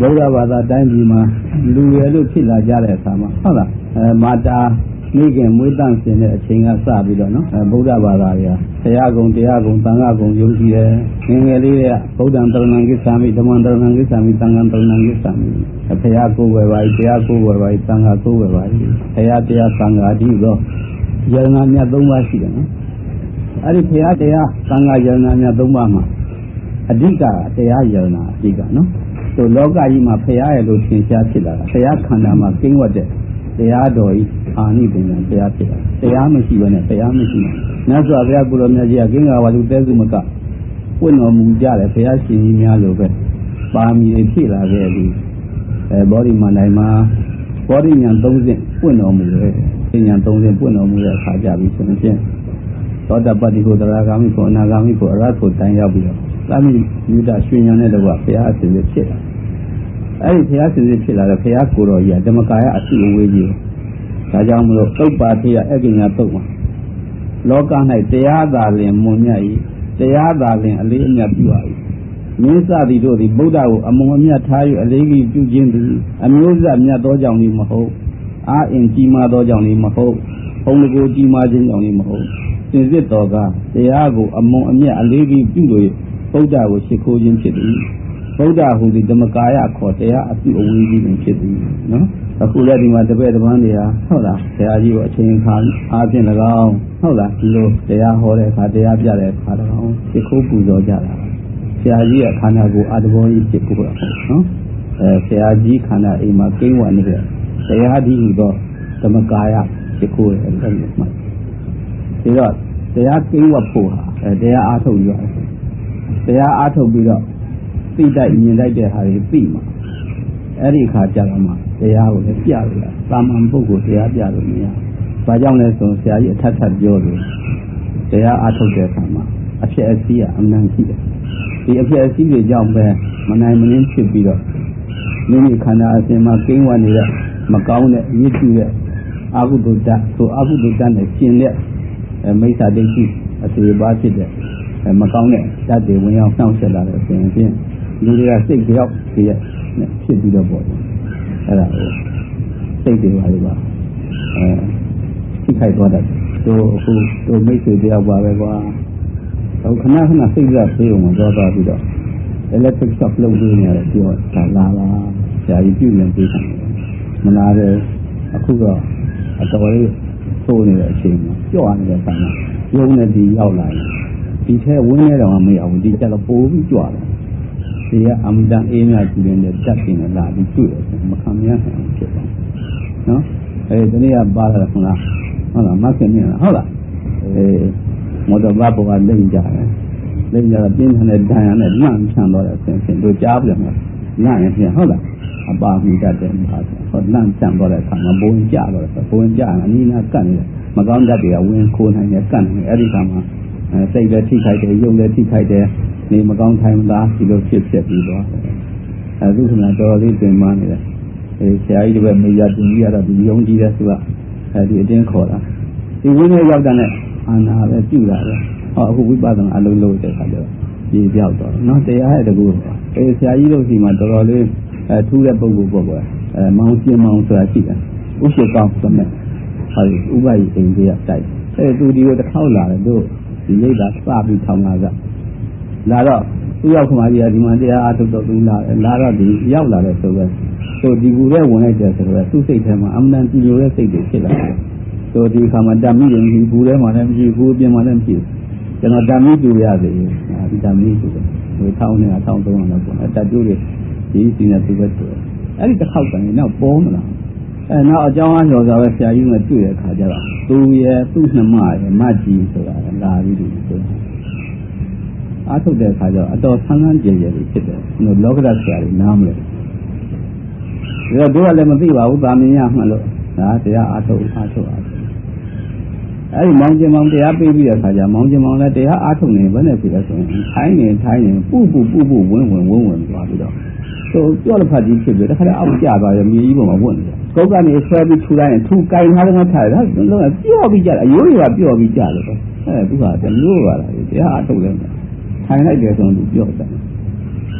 ဗုဒ္ဓဘာသာတိုင်းပြည်မှာလူရယ်လို့ဖြစ်လာကြတဲ့အခါမှာဟုတ်လားမာတာမိခင်မွေးတန့်စင်တဲ့အချိန်ကစပြီးတော့နော်ဗုဒ္ဓဘာသာတွေကဘုရားကုံတရားကုံသံဃာကုံယုံကြည်တယ်ငယ်ငယ်လေးတွေကဗုဒ္ဓံတရဏံကိစ္ဆာမိဓမ္မံတရဏံကိစ္ဆာမိသံဃံတရဏံကိစ္ဆာမိဘုရားကိုယ်ဝယ်ပါ၏တရားကိုယ်ဝယ်ပါ၏သံဃာကိုယ်ဝယ်ပါ၏ဘုရားတရားသံဃာဒီတော့ယရဏမြတ်၃ပါးရှိတယ်နော်အဲ့ဒီဘုရားတရားသံဃာယရဏမြတ်၃ပါးမှာအဓိကတရားယရဏအဓိကနော်ဆိုလောကကြီးမှာဘုရားရဲ့လို့သင်ရှားဖြစ်လာတာဘုရားခန္ဓာမှာကိန်းဝတ်တဲ့တရားတော်ဤအာနိသင်္ကံတရားဖြစ်တာတရားမရှိဘဲနဲ့တရားမရှိဘူးမြတ်စွာဘုရားကိုယ်တော်မြတ်ကြီးကကိန်းဃာဝါလူတဲစုမကပွင့်တော်မူကြတယ်ဘုရားရှင်ကြီးများလိုပဲပါမီတွေဖြစ်လာခဲ့ပြီဘောဓိမန္တိုင်မှာဘောဓိဉာဏ်၃ဆင့်ပွင့်တော်မူတယ်ဉာဏ်၃ဆင့်ပွင့်တော်မူတဲ့အခါကြပြီဆိုရင်သောတပတ္တိကိုသရဂါမိကိုအနာဂါမိကိုအရဟတ်ကိုတိုင်ရောက်ပြီးတော့သာမိယူဒရွှေဉာဏ်နဲ့တော့ဘုရားအစဉ်ဖြစ်တာအဲ့ဒီဘုရားရှင်ဖြစ်လာတဲ့ဘုရားကိုယ်တော်ကြီးဓမ္မကာယအစုအဝေးကြီးဒါကြောင့်မလို့သုတ်ပါတိယအကိညာသုတ်မှာလောက၌တရားသာလင်မွန်မြတ်၏တရားသာလင်အလေးအမြတ်ပြုပါ၏မင်းစသည်တို့သည်ဗုဒ္ဓကိုအမွန်အမြတ်ထား၍အလေးကြီးပြုခြင်းသည်အမျိုးစမြတ်သောကြောင့်လည်းမဟုတ်အာအင်ကြီးမားသောကြောင့်လည်းမဟုတ်ဘုံကိုကြီးမားခြင်းကြောင့်လည်းမဟုတ်စင်စစ်တော်ကတရားကိုအမွန်အမြတ်အလေးကြီးပြုလို့ဗုဒ္ဓကိုရှိခိုးခြင်းဖြစ်သည်ဗုဒ္ဓဟူသည်ဓမ္မကာယခေါ်တရားအပြုအဝေးကြီးပင်ဖြစ်သည်နော်အခုလည်းဒီမှာတပည့်တပန်းတွေဟာဟုတ်လားဆရာကြီးကိုအချိန်ခါအားဖြင့်၎င်းဟုတ်လားဒီလိုတရားဟောတဲ့အခါတရားပြတဲ့အခါ၎င်းသိခိုးပူဇော်ကြတာဆရာကြီးရဲ့ခန္ဓာကိုယ်အတဘောကြီးဖြစ်ကိုနော်ဆရာကြီးခန္ဓာအိမ်မှာကိန်းဝတ်နေတဲ့တရားဒီဟူသောဓမ္မကာယဖြစ်ကိုအဲ့ဒီမှာဒီတော့တရားကိန်းဝတ်ဖို့ဟာတရားအားထုတ်ရတယ်တရားအားထုတ်ပြီးတော့သိတတ်မြင်တတ်တဲ့ဟာတွေသိမှာအဲ့ဒီအခါကျတော့မှတရားကိုလည်းပြလို့ရသာမန်ပုဂ္ဂိုလ်တရားပြလို့မရဘာကြောင့်လဲဆိုဆရာကြီးအထက်ထပ်ပြောလို့တရားအားထုတ်တဲ့အခါမှာအဖြစ်အစည်းကအမှန်ရှိတယ်ဒီအဖြစ်အစည်းတွေကြောင့်ပဲမနိုင်မနှင်းဖြစ်ပြီးတော့မိမိခန္ဓာအစဉ်မှာကိန်းဝတ်နေတဲ့မကောင်းတဲ့အရေးကြီးတဲ့အကုသိုလ်ဓာတ်ဆိုအကုသိုလ်ဓာတ်နဲ့ရှင်တဲ့မိစ္ဆာဒိဋ္ဌိအစေပါဖြစ်တဲ့မကောင်းတဲ့ဓာတ်တွေဝင်ရောက်နှောင့်ယှက်လာတဲ့ဆိုရင်လူတွေကစိတ်ကြောက်ဖြစ်ပြီးတော့ပေါ့အဲ့ဒါကိုစိတ်တွေပါလေပါထိခိုက်သွားတယ်တို့အခုတို့မိတ်ဆွေတယောက်ပါပဲကွာဟိုခဏခဏစိတ်ကပြေးအောင်သွားပြီးတော့ electric shock လုပ်နေရတယ်ပြောတာလာဆရာကြီးပြုရင်ပြေးတယ်မနာတယ်အခုတော့အတော်လေးသိုးနေတဲ့အချိန်မှာကြော့နေတဲ့ဆန္ဒရုံးနဲ့ဒီရောက်လာတယ်ဒီထဲဝင်းနေတော့မရဘူးဒီကျတော့ပိုးပြီးကြွတယ်ဒီကအမတန်အေးမြကြည့်နေတဲ့တက်ပြင်းလာပြီးတွေ့တယ်မခံမရနိုင်ဖြစ်တယ်နော်ဒီနေ့ကပါလာခုနဟုတ်လားမခင်မြင်လားဟုတ်လားမော်တော်ဘာပေါ်ကလိမ့်ကြတယ်လိမ့်ကြတော့ပြင်းထန်တဲ့ဒဏ်ရာနဲ့နှံ့ချမ်းတော့တဲ့အစဉ်တို့ကြားပြန်မှာနှံ့ရင်ပြန်ဟုတ်လားအပါမိတတ်တယ်ပါဟောနှံ့ချမ်းတော့တဲ့အခါမှာဘုံကြတော့ဘုံကြအနီးနားကတ်နေတယ်မကောင်းတတ်တွေကဝင်ခိုးနိုင်တယ်ကတ်နေတယ်အဲ့ဒီခါမှာစိတ်လည်းထိခိုက်တယ်ရုပ်လည်းထိခိုက်တယ်နေမကောင်းထိုင်မသားဒီလိုဖြစ်ပြီးတော့အခုခဏတော်လေးပြင်မနေတယ်ဆရာကြီးတွေပဲမေးရတင်ကြီးရတော့ဒီယုံကြည်တဲ့သူကဒီအတင်းခေါ်တာဒီဝိနည်းရောက်တဲ့အာနာပဲပြုတာပဲဟောအခုဝိပဿနာအလုံးလုံးတဲ့ခါကျတော့ပြေပြောက်တော့နော်တရားရဲ့တကူဆရာကြီးတို့စီမှာတော်တော်လေးထူးတဲ့ပုံကိုပေါ့ကွယ်မောင်ပြင်းမောင်ဆိုတာရှိတယ်ဥစ္စာကောင်းစမဲ့ဟာဥပယိအိမ်ကြီးကတိုက်သူဒီကိုတစ်ခေါက်လာတယ်တို့ဒီရိတ်တာစပြီးထောင်လာကြလာတော့သူရောက်ခမကြီးကဒီမှာတရားအားထုတ်တော့သူလာတော့ဒီရောက်လာတဲ့ဆိုတော့သူဒီကူထဲဝင်လိုက်တယ်ဆိုတော့သူ့စိတ်ထဲမှာအမှန်တန်ကြည်လိုတဲ့စိတ်တွေဖြစ်လာတယ်သူဒီခါမှာတမိရင်ဒီကူထဲမှာလည်းမရှိဘူးပြင်မှာလည်းမရှိဘူးကျွန်တော်တမိတူရသေးတယ်ဒီတမိတူတယ်ဟိုထောင်းနေတာ1300လောက်ပေါ့အတတူတွေဒီစီနေသူပဲတူတယ်အဲ့ဒီတစ်ခေါက်တိုင်နောက်ပေါ်မလားနောက်အကြောင်းအားလျော်စွာပဲဆရာကြီးကတွေ့တဲ့အခါကျတော့သူရဲ့သူ့နှမရဲ့မကြီးဆိုတာလာပြီးသူဆိုတာအားထုတ်တဲ့အခါကျတော့အတော်ဆန်းဆန်းကြယ်ကြယ်ဖြစ်တယ်။လောကဓာတ်ဆရာတွေနားမလဲ။ဒါတော့တို့ကလည်းမသိပါဘူး။သာမင်ရမှလို့ဒါတရားအားထုတ်။အဲဒီမောင်ကျင်မောင်တရားပေးပြီးတဲ့အခါကျမောင်ကျင်မောင်လည်းတရားအားထုတ်နေဘယ်နဲ့ဖြစ်လဲဆိုရင်ထိုင်းနေပူဝင်သွားပြီးတော့သူကြောက်လက်ဖတ်ကြီးဖြစ်ပြီးတခါတည်းအောက်ကျသွားတယ်မြေကြီးပေါ်မှာဝတ်နေတယ်။ကုတ်ကနေဆွဲပြီးထူလိုက်ရင်ထူကင်ထားတဲ့ထားတယ်။လုံးဝပျော့ပြီးကြတယ်အယိုးတွေကပျော့ပြီးကြတယ်ပဲ။သူကတမျိုးပါလားတရားအားထုတ်လဲထိုင်လိုက်တယ်ဆိုရင်သူပြောတယ်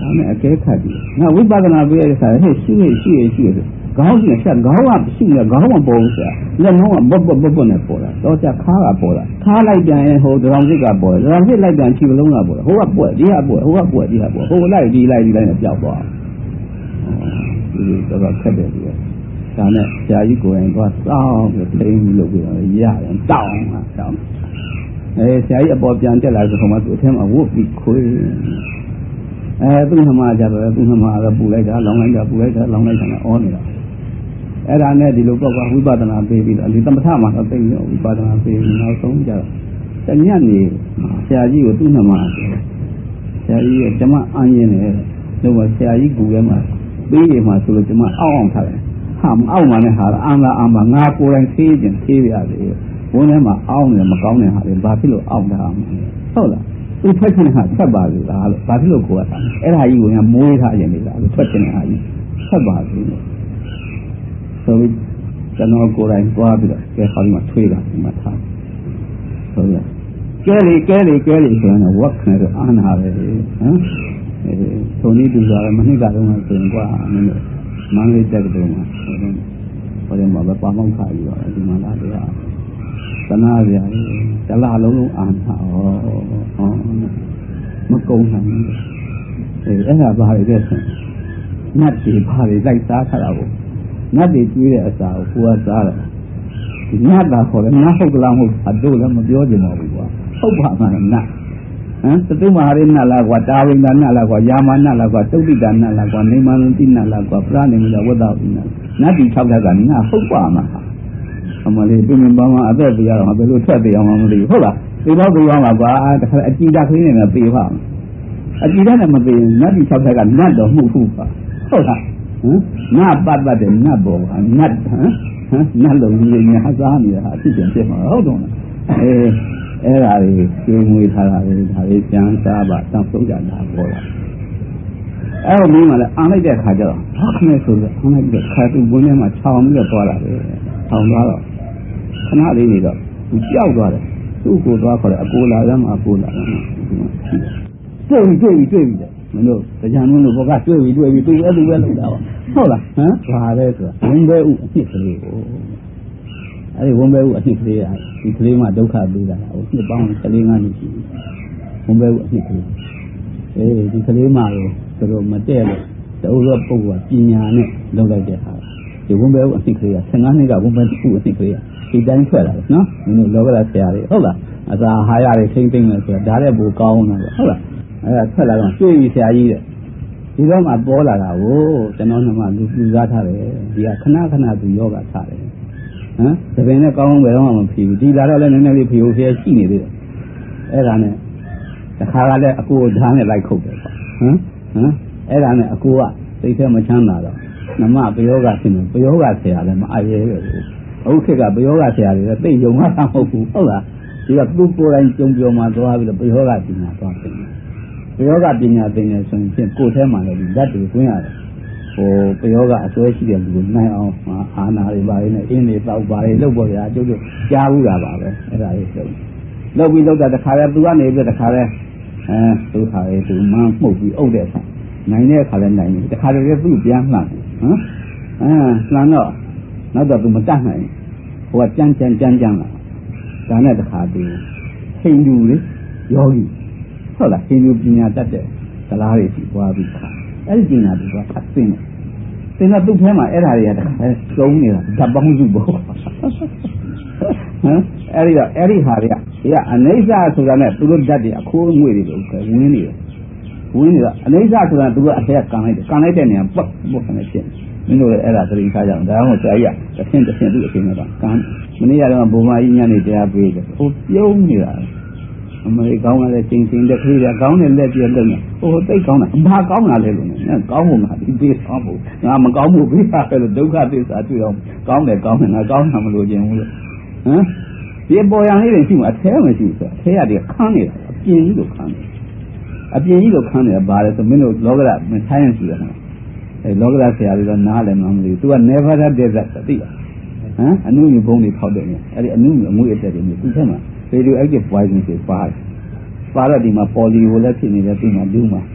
နဲ့အကဲခတ်ပြီးငါဝိပဿနာပေးရတဲ့ခါဟဲ့ရှိခေါင်းနဲ့ဆက်ခေါင်းကရှိနေခေါင်းမပေါ်ဘူးဆိုတာလက်လုံးကဘတ်နဲ့ပေါ်လာတော့ကြခါကပေါ်လာခါလိုက်ပြန်ရင်ဟိုဒရောင်စစ်ကပေါ်လာဒရောင်စစ်လိုက်ပြန်ခြေလုံးကပေါ်လာဟိုကပွက်ဒီကပွက်ဟိုကပွက်ဒီကပွက်ဟိုလိုက်ဒီလိုက်နဲ့ပြောက်သွားဒီတော့ခက်တယ်ဒီဒါနဲ့ဆရာကြီးကိုယ်တိုင်သွားစောင်းပြီးထိန်းပြီးလုပ်ပြီးတော့ရတယ်တောင်းဆရာကြီးအပေါ်ပြန်တက်လာဆိုတော့မှသူအထက်မှာဝုတ်ပြီးခွေးသူ့နှမကြတော့သူ့နှမကပူလိုက်တာလောင်းလိုက်တာပူလိုက်တာလောင်းလိုက်တာအောနေတာအဲ့ဒါနဲ့ဒီလိုပေါ့ကွာဝိပဿနာပေးပြီးတော့ဒီသမထမှာတော့သိရောဝိပဿနာပေးပြီးနောက်ဆုံးကြတော့တညနေဆရာကြီးကိုသူ့နှမဆရာကြီးကကျမအန်းရင်းတယ်လို့ဆရာကြီးကူထဲမှာပေးရမှာဆိုလို့ကျမအောက်ထားတယ်ဟာမအောက်မှာနဲ့ဟာအာမငါကိုယ်တိုင်သေးခြင်းသေးပြရတယ်ဘုန်းထဲမှာအောင်းတယ်မကောင်းတဲ့ဟာတွေဘာဖြစ်လို့အောက်တာဟုတ်လားသူထွက်ချင်တဲ့ဟာဆက်ပါလို့လားလို့ဘာဖြစ်လို့ကိုယ်ကအဲ့ဒါကြီးကိုငါမိုးထားရင်လေလားလို့ထွက်ချင်တဲ့ဟာကြီးဆက်ပါလို့ဆိုပြီးကျွန်တော်ကိုယ်တိုင်သွားပြီးတော့ကဲခေါင်းမှာထွေးတာဒီမှာထားဆိုရကဲလေဆိုရင်ဝက်ခနဲ့တော့အာနာပဲဟမ်ဆိုနေတူတာမနှစ်ကတော့ဆိုရင်ကွာမင်းတို့မန္တလေးတက်တယ်မှာဟိုမှာပဲပါမောက်ခါယူတော့ဒီမှာလာတယ်သနာစရာတလားလုံးအာနာမကုန်းနိုင်ဘူးအဲ့ဒါဘာတွေလဲဆိုနတ်တွေဘာတွေလိုက်စားခါတာကိုနတ်တွေကျွေးတဲ့အစာကိုကိုယ်ကစားတယ်ဒီနတ်တာခေါ်တယ်နတ်ဟုတ်ကလားမဟုတ်အတို့လည်းမပြောချင်ပါဘူးကွာဟုတ်ပါမှနတ်သတုမဟာရိနတ်လားကွာတာဝိန္ဒနတ်လားကွာယာမနတ်လားကွာတုတ်တိကနတ်လားကွာနေမန္တိနတ်လားကွာပရဏိမဝတ္တဝိနတ်နတ်ဒီ6ထက်ကငါဟုတ်ပါမှာအမလေးပြင်ပန်းမှာအသက်ပြရတော့ဘယ်လိုထွက်ပြအောင်မသိဘူးဟုတ်လားဒီတော့ပြအောင်ပါကွာတခါအကြည့်တက်ခင်းနေမှာပြေးပါအကြည့်တက်နဲ့မပြေးနတ်ဒီ6ထက်ကနတ်တော့မှုဟုတ်ပါဟုတ်လားငါပတ်တဲ့နတ်ပေါ်ကနတ်နတ်လုံးကြီးညာစားနေတာအဖြစ်ဖြစ်မှာဟုတ်တော့အဲ့ဒါတွေကျွေးမွေးထားတာတွေဒါတွေကျန်းစားပါတောင်းဆုံးကြတာပေါ်လာအဲ့တော့မင်းကလည်းအားလိုက်တဲ့ခါကျတော့ဟာခနဲ့ဆိုတော့အားလိုက်တဲ့ခါသူဝင်းထဲမှာခြောင်ပြီးတော့သွားလာတယ်ထောင်သွားတော့ခဏလေးနေတော့သူကြောက်သွားတယ်သူ့ကိုသွားခေါ်တယ်အကိုလာရမ်းအကိုလာရမ်းတွေ့ပြီမင်းတို့တရားလုံးလို့ဘောကတွေ့ပြီသူအဲ့ဒီပဲလောက်တာဟုတ်လားဘာလဲဆိုတော့ဝင်းပဲဥအဖြစ်ကလေးကိုအဲ့ဒီဝင်းပဲဥအဖြစ်ကလေးဒီကလေးမှဒုက္ခပေးတာဟိုနှစ်ပေါင်း14 နှစ်ရှိပြီဝင်းပဲဥအဖြစ်ကလေးဒီကလေးမှတော့တော်မတည့်လို့တူတော့ပုဂ္ဂိုလ်ကပညာနဲ့လုပ်လိုက်တဲ့ဟာဒီဝင်းပဲဥအဖြစ်ကလေးက15 နှစ်ကဝင်းပဲဥအဖြစ်ကလေးကဒီတိုင်းထွက်လာတယ်နော်မင်းတို့လောကရဆရာတွေဟုတ်လားအစာအာဟာရတွေထိမ့်သိမ့်မယ်ဆိုတာဒါလည်းပိုကောင်းတာဟုတ်လားအဲ့ဒါထွက်လာတော့တွေ့ပြီဆရာကြီးတဲ့ဒီတော့မှပေါ်လာတာကိုကျွန်တော်ကလူစားထားတယ်ဒီကခဏသူယောဂထားတယ်သပင်နဲ့ကောင်းဘယ်တော့မှမဖြီးဘူးဒီလာတော့လည်းနည်းနည်းလေးဖြီးဖို့ရှိနေသေးတယ်အဲ့ဒါနဲ့တခါကလည်းအကိုဓာတ်နဲ့လိုက်ခုတ်တယ်ပေါ့အဲ့ဒါနဲ့အကိုကစိတ်ထဲမချမ်းသာတော့နမပယောဂဖြစ်နေပယောဂဆရာလည်းမအားရဲပဲအခုခေတ်ကပယောဂဆရာတွေလည်းသိယုံမှမဟုတ်ဘူးဟုတ်လားဒီကသူ့ကိုယ်တိုင်ကြုံပြောမှသွားပြီးတော့ပယောဂပညာသွားတယ်ပယောဂပညာသင်တယ်ဆိုရင်ကိုယ်ထဲမှာလည်းဒီဓာတ်တွေတွင်းရတယ်ဟိုပယောဂအစွဲရှိတဲ့လူကိုနိုင်အောင်အာနာတွေပါရင်းနဲ့အင်းတွေတောက်ပါတွေလုပ်ပေါ်ရကျုပ်တို့ကြားဘူးတာပါပဲအဲ့ဒါလေးလုပ်ပြီးလုပ်တာတခါလဲသူကနေပြီးတခါလဲသူခါလေးသူမှန်းမှုတ်ပြီးအုပ်တဲ့အခါနိုင်တဲ့အခါလဲနိုင်တယ်တခါတည်းသူ့ပြန်လှန်လှန်တော့နောက်တော့သူမတတ်နိုင်ဟိုကကြမ်းလာဒါနဲ့တခါသူဟိန္ဒူလေယောဂီဟုတ်လားဟိန္ဒူပညာတတ်တဲ့ကလားတွေရှိသွားပြီးခါအဲ့ဒီပညာတွေကဖတ်သိနေသင်တော့သူ့ထဲမှာအဲ့ဓာတွေကတခါလဲစုံနေတာဓာတ်ပေါင်းစုပေါ့အဲ့ဒီဟာတွေကအနေဆာဆိုတာနဲ့သူတို့ဓာတ်တွေအခိုးငွေတွေလို့ဝင်နေတယ်အနေဆာဆိုတာသူကအထက်ကကန်လိုက်တဲ့နေရာပုတ်ကနေဖြစ်မင်းတို့လည်းအဲ့ဒါသတိထားကြအောင်ဒါမှမဟုတ်ဆရာကြီးကတစ်ဆင့်သူ့အချိန်မှာကန်မနေ့ကတော့ဘုံမကြီးညနေတရားပေးတယ်ဟိုပြုံးနေတာအမေကောင်းတဲ့ချင်းတဲ့ခရီးကကောင်းတဲ့လက်ပြည့်လုံးဟိုသိကောင်းတာအမှားကောင်းတာလေလို့နဲ့ကောင်းဖို့ငါဒီပေးဆောင်ဖို့ငါမကောင်းဖို့ပေးတာပဲလို့ဒုက္ခသစ္စာတွေ့တော့ကောင်းတယ်ငါကောင်းတာမလို့ခြင်းဘူးလို့ဒီပေါ်ရန်လေးတွေရှိမှအထဲမရှိဘူးဆိုအထဲရတယ်ခန်းနေတာအပြင်ကြီးလို့ခန်းနေတာဘာလဲဆိုမင်းတို့လောကရမထိုင်းရှိတယ်နော်အဲလောကရဆရာတွေတော့နားလည်းမမလို့ तू က never that desert သိလားအနုမြဘုံတွေထောက်တယ်အဲ့ဒီအနုမြအငွေ့အတက်တွေမျိုးသူ့ထက်မှာ radioactive poison တွေပါတော့ဒီမှာ poly ကိုလည်းဖြစ်နေတယ်ဒီမှာလူမှာသူ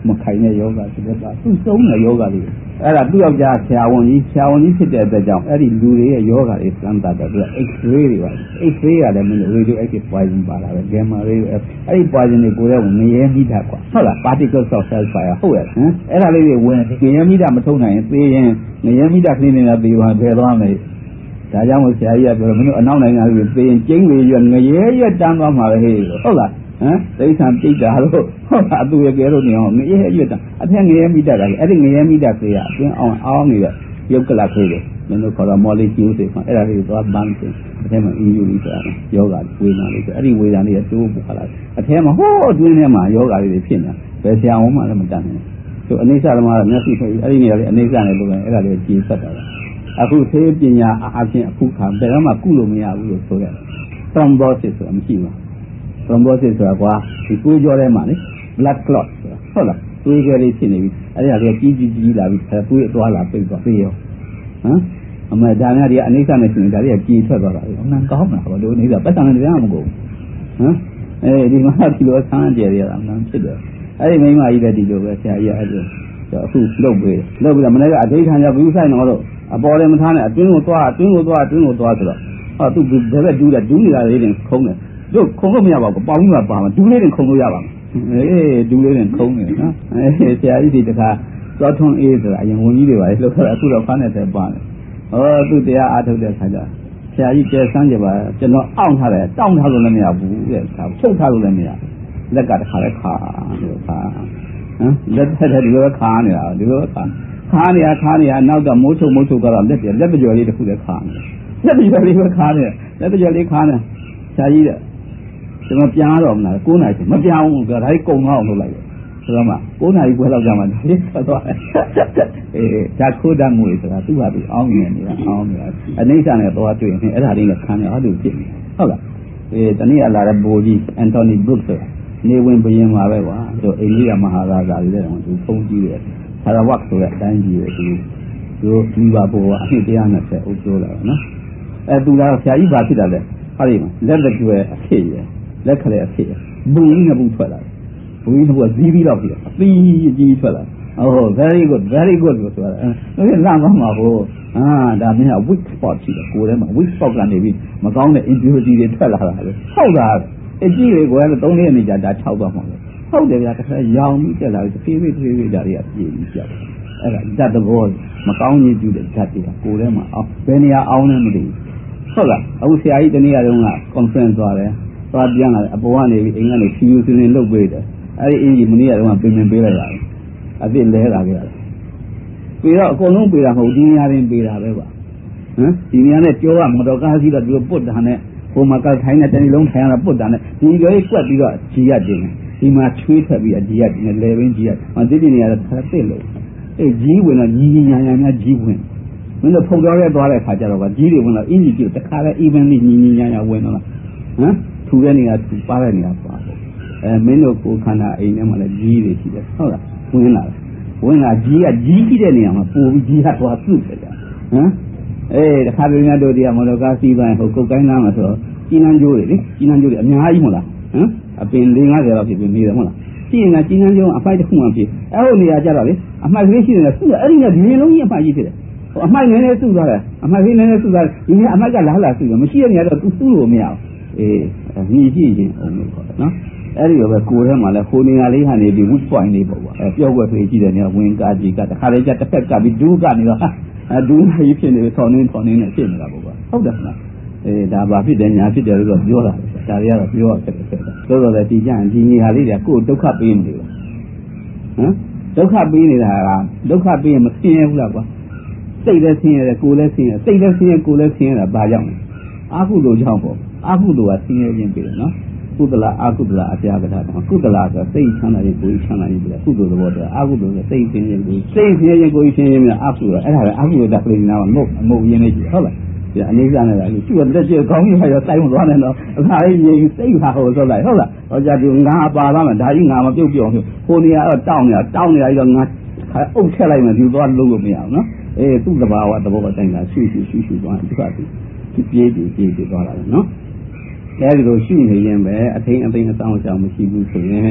မခိုင်တဲ့ယောဂဖြစ်တဲ့ပါသူဆုံးတဲ့ယောဂတွေအဲ့ဒါသူ့ယောက်ျားဆရာဝန်ကြီးဖြစ်တဲ့အတွက်ကြောင့်အဲ့ဒီလူတွေရဲ့ယောဂတွေစမ်းသပ်တော့သူက X-ray တွေပါ X-ray ရတယ်မင်းတို့ radioactive poison ပါလာပဲ gamma ray အဲ့ဒီ poison တွေကိုယ်ကငရဲမိတာကွာဟုတ်လား particles of hellfire ဟုတ်ရဲ့ဟမ်အဲ့ဒါလေးတွေဝင်ငရဲမိတာမထုတ်နိုင်ရင်သေရင်ငရဲမိတာခင်းနေတာသေသွားဖယ်သွားမယ်ဒါကြောင့်မို့ဆရာကြီးကပြောတယ်မင်းတို့အနောက်နိုင်ငံတွေသေရင်ကျင်းတွေရွက်ငရဲရွက်တန်းသွားမှာပဲဟေ့ဟုတ်လားဟမ်ဒိဋ္ဌံပြိတ္တာလို့ဟုတ်လားအတူရကဲလို့နေအောင်ငရဲရွက်တန်းအထက်ငရဲမိတာကအဲ့ဒီငရဲမိတာသေရအတွင်းအောင်နေတဲ့ယုတ်ကလခေတယ်မင်းတို့ခေါ်တော့ molecule တွေမှာအဲ့ဒါတွေသွားပန်းတယ်အထက်မှာ injury ဆိုတာယောဂဝေဒနာလေးဆိုအဲ့ဒီဝေဒနာလေးကတိုးပို့လာအထက်မှာဟိုးအတွင်းထဲမှာယောဂတွေဖြစ်နေတာဘယ်ဆရာဝန်မှလည်းမတတ်နိုင်ဘူးသူအနေဆာသမားကမျက်စိဖိတ်အဲ့ဒီနေရာလေးအနေဆာနဲ့လုပ်ရင်အဲ့ဒါလေးကြီးဆက်တာအခုသေပညာအချင်းအခုခါဘယ်တော့မှကုလို့မရဘူးလို့ဆိုရတယ် thrombosis ဆိုတာမရှိဘူး thrombosis ဆိုတာကွာဒီကိုယ်ကြောထဲမှာလေ blood clot ဆိုတာဟုတ်လားသွေးကြဲလေးဖြစ်နေပြီအဲ့ဒါလေးကြီးလာပြီသွေးအသွားလာပိတ်သွားပြေရောဟမ်အမေဒါများဒီအနိစ္စနဲ့ဆိုရင်ဒါတွေကကြည်ထွက်သွားတာလေအမှန်ကောင်းတာဟောလို့အိဋ္ဌပတ်စံတရားမကုန်ဟမ်အဲဒီမှာဒီလိုဆန်းကြရတာအမှန်ဖြစ်တယ်အဲ့ဒီမိန်းမကြီးလည်းဒီလိုပဲဆရာကြီးအဲ့လိုအခုလှုပ်ပြီးမနေ့ကအဋ္ဌာညာဘူးဆိုင်တော့အပေါ်လည်းမထားနဲ့အတွင်းကိုသွားဆိုတော့ဟောသူဘယ်ဘက်ဒူးနေတာလေးတင်ခုံးတယ်တို့ခုံလို့မရပါဘူးပေါင်းကပါမှာဒူးလေးတင်ခုံလို့ရပါမယ်ဒူးလေးတင်ခုံးတယ်နော်ဆရာကြီးဒီတခါသွားထွန်းအေးဆိုတာအရင်ဝန်ကြီးတွေပါလေလှုပ်တာအခုတော့ဖမ်းနေတဲ့ပါတယ်ဟောသူတရားအားထုတ်တဲ့ခါကျဆရာကြီးကျဆန်းကြပါကျွန်တော်အောင့်ထားတယ်တောင့်ထားလို့လည်းမရဘူးတဲ့ခါချုပ်ထားလို့လည်းမရလက်ကတခါလဲခါလို့ခါဟမ်လက်ထက်ဒီလိုခါနေတာဒီလိုခါနေရနောက်တော့မိုးချုပ်ကတော့လက်ပကျော်လေးတစ်ခုလည်းခါနေလက်ပကျော်လေးပဲခါနေလက်ပကျော်လေးခါနေဆရာကြီးတဲ့ကျွန်တော်ပြန်တော့မလား9 နာရီမပြောင်းဘူးဒါကြီးကုံအောင်လုပ်လိုက်တယ်ဆိုတော့မှ9 နာရီခွဲလောက်ကြာမှဒါလေးဆက်သွားတယ်ဓာတ်ခိုးတတ်ငွေဆိုတာသူ့ဟာသူအောင်းနေတာအနိစ္စနဲ့သွားတွေ့ရင်အဲ့ဒါလေးနဲ့ခံရအောင်လို့ဖြစ်နေဟုတ်လားတနည်းအလားတဲ့ဘိုးကြီးအန်တိုနီဘရုတ်ဆိုတာနေဝင်ဘရင်မှာပဲကွာသူအိန္ဒိယမဟာရာဇာကြီးတဲ့ကောင်သူဖုံးကြည့်တယ်ဆရာဝတ်ဆိုတဲ့အတိုင်းကြီးပဲသူဒီပါဘောအနှစ်120အုပ်စိုးလာတယ်နော်သူကတော့ဆရာကြီးဘာဖြစ်တာလဲဟာဒီမှာလက်လက်ကျွဲအဖြစ်ရလက်ခလည်းအဖြစ်ရဘူကြီးနှစ်ဘူးထွက်လာတယ်ဘူကြီးနှစ်ဘူးကဇီးပြီးတော့ဖြစ်အသီးကြီးထွက်လာဟုတ် very good လို့ဆိုတာအဲ့ဒါလမ်းမှာဟိုဒါမင်းက weak spot ရှိတယ်ကိုယ်ထဲမှာ weak spot ကနေပြီးမကောင်းတဲ့ impurity တွေထွက်လာတာလေဟုတ်လားအကြည့်တွေကိုလည်း3 ရက်နေကြဒါ6သွားမှာလေဟုတ်တယ်ဗျာတစ်ခါရောင်ပြီးတက်လာပြီးဖေးဒါတွေကပြေးပြီးပြတ်အဲ့ဒါဓာတ်သဘောမကောင်းကြီးပြုတဲ့ဓာတ်တွေကကိုယ်ထဲမှာအောင်ဘယ်နေရာအောင်လဲမသိဘူးဟုတ်လားအခုဆရာကြီးတနေ့တုန်းက conference သွားတယ်သွားပြန်လာတယ်အပေါ်ကနေပြီးအိမ်ကနေဖြူစင်းလုပ်ပေးတယ်အဲ့ဒီအင်းကြီးမနေ့ကတုန်းကပြင်ပေးလိုက်ရတယ်အစ်စ်လဲလာခဲ့ရတယ်ပြီးတော့အကုန်လုံးပေးတာမဟုတ်ဒီနေရာရင်ပေးတာပဲကွာဟမ်ဒီနေရာနဲ့ကြောကမော်တော်ကားစီးတော့ဒီလိုပုတ်တာနဲ့ဟိုမှာကထိုင်းတဲ့တနေ့လုံးထိုင်ရတာပုတ်တာနဲ့ဒီလိုကြီးကွက်ပြီးတော့ဂျီရတယ်ဒီမှာချွေးထွက်ပြီးဂျီရတယ်လေဘင်းဂျီရဒီနေရာကခက်တဲ့လို့အေးကြီးဝင်တော့ညီညာများကြီးဝင်မင်းတို့ဖုန်တော်ရဲသွားတဲ့ခါကျတော့ကကြီးတွေဝင်တော့အင်းကြီးကြီးတခါလဲ evenly ညီညာဝင်တော့လားဟမ်ထူတဲ့နေရာထူပါတဲ့နေရာပါမင်းတို့ကိုခန္ဓာအိမ်ထဲမှာလည်းကြီးတွေရှိတယ်ဟုတ်လားဝင်လာကြီးကကြီးရှိတဲ့နေရာမှာပို့ပြီးကြီးကသွားပြုတ်တယ်ကြာဟမ်တခါပြင်းရတို့တရားမော်တော်ကားစီးပိုင်းဟိုကုတ်ကိုင်းနားမှာဆိုကြီးနှန်းကျိုးတွေလေကြီးနှန်းကျိုးတွေအများကြီးမဟုတ်လားဟမ်အပင်50လောက်ဖြစ်ပြီးနေတယ်မဟုတ်လားကြည့်ရင်ကြီးနှန်းကျိုးအဖိုက်တစ်ခုမှဖြစ်အဲ့ဟိုနေရာကြတော့လေအမိုက်ကလေးရှိတယ်စုအဲ့ဒီကဒီလုံးကြီးအမိုက်ကြီးဖြစ်တယ်ဟိုအမိုက်နည်းနည်းစုသွားတယ်အမိုက်ကလေးနည်းနည်းစုသွားတယ်ဒီနေ့အမိုက်ကလာစုတယ်မရှိတဲ့နေရာတော့သူစုလို့မရဘူးညီကြည့်ရင်အောင်လို့ခေါ်တယ်နော်အဲ့ဒီလိုပဲကိုယ်ထဲမှာလဲဟိုနေရာလေးဟာနေပြီး weak point လေးပေါ့ကွာပြောက်ွက်ဖေးကြည့်တဲ့နေရာဝင်ကားကြီးကတခါလေကျတစ်ဖက်ကပြီးဒူးကနေတော့ဒူးကြီးဖြစ်နေဆောင်းနေနဲ့ဖြစ်နေတာပေါ့ကွာဟုတ်တယ်မလားဒါဘာဖြစ်တယ်ညာဖြစ်တယ်လို့ပြောတာဒါတွေကတော့ပြောရတယ်ဆိုတော့လေဒီကြရင်ဒီနေရာလေးတွေကကိုယ်ဒုက္ခပေးနေတယ်ဟမ်ဒုက္ခပေးနေတာကဒုက္ခပေးရင်မဆင်းရဲဘူးလားကွာစိတ်လည်းဆင်းရဲတယ်ကိုယ်လည်းဆင်းရဲစိတ်လည်းဆင်းရဲကိုယ်လည်းဆင်းရဲတာဘာကြောင့်လဲအာဟုလိုကြောင့်ပေါ့အာဟုလိုကဆင်းရဲခြင်းပေးတယ်နော်ကုသလအာကုသလအပြာကထာကုသလဆိုစိတ်ချမ်းသာခြင်းကိုယ်ချမ်းသာခြင်းပြီးကုသိုလ်သဘောတည်းအာကုသိုလ်ဆိုစိတ်ဆင်းရဲခြင်းကိုယ်ဆင်းရဲခြင်းကိုယ်ဆင်းရဲခြင်းအာဟုလိုအဲ့ဒါပဲအာဟုလိုတဲ့ပြင်နာမှာမဟုတ်ရင်းနေကြည့်ဟုတ်လားဒီအနေစာနဲ့လည်းသူ့လက်ကျကောင်းကြီးရောစိုက်မသွားနဲ့တော့အခါလေးရေစိတ်ဟာဟိုဆိုလိုက်ဟုတ်လားဟောကြဒီငါပါသွားမယ်ဒါကြီးငါမပြုတ်ပြောင်းဟိုနေရာတော့တောင်းနေတာကြီးတော့ငါအုပ်ချက်လိုက်မယ်ဒီသွားလုံးလို့မရဘူးနော်သူ့သဘာဝသဘောတိုင်းကရှုသွားတယ်သူကသူပြေးသွားတာနော်အဲဒီလိုရှိနေရင်ပဲအသိအဆောင်မရှိဘူးဆိုရင်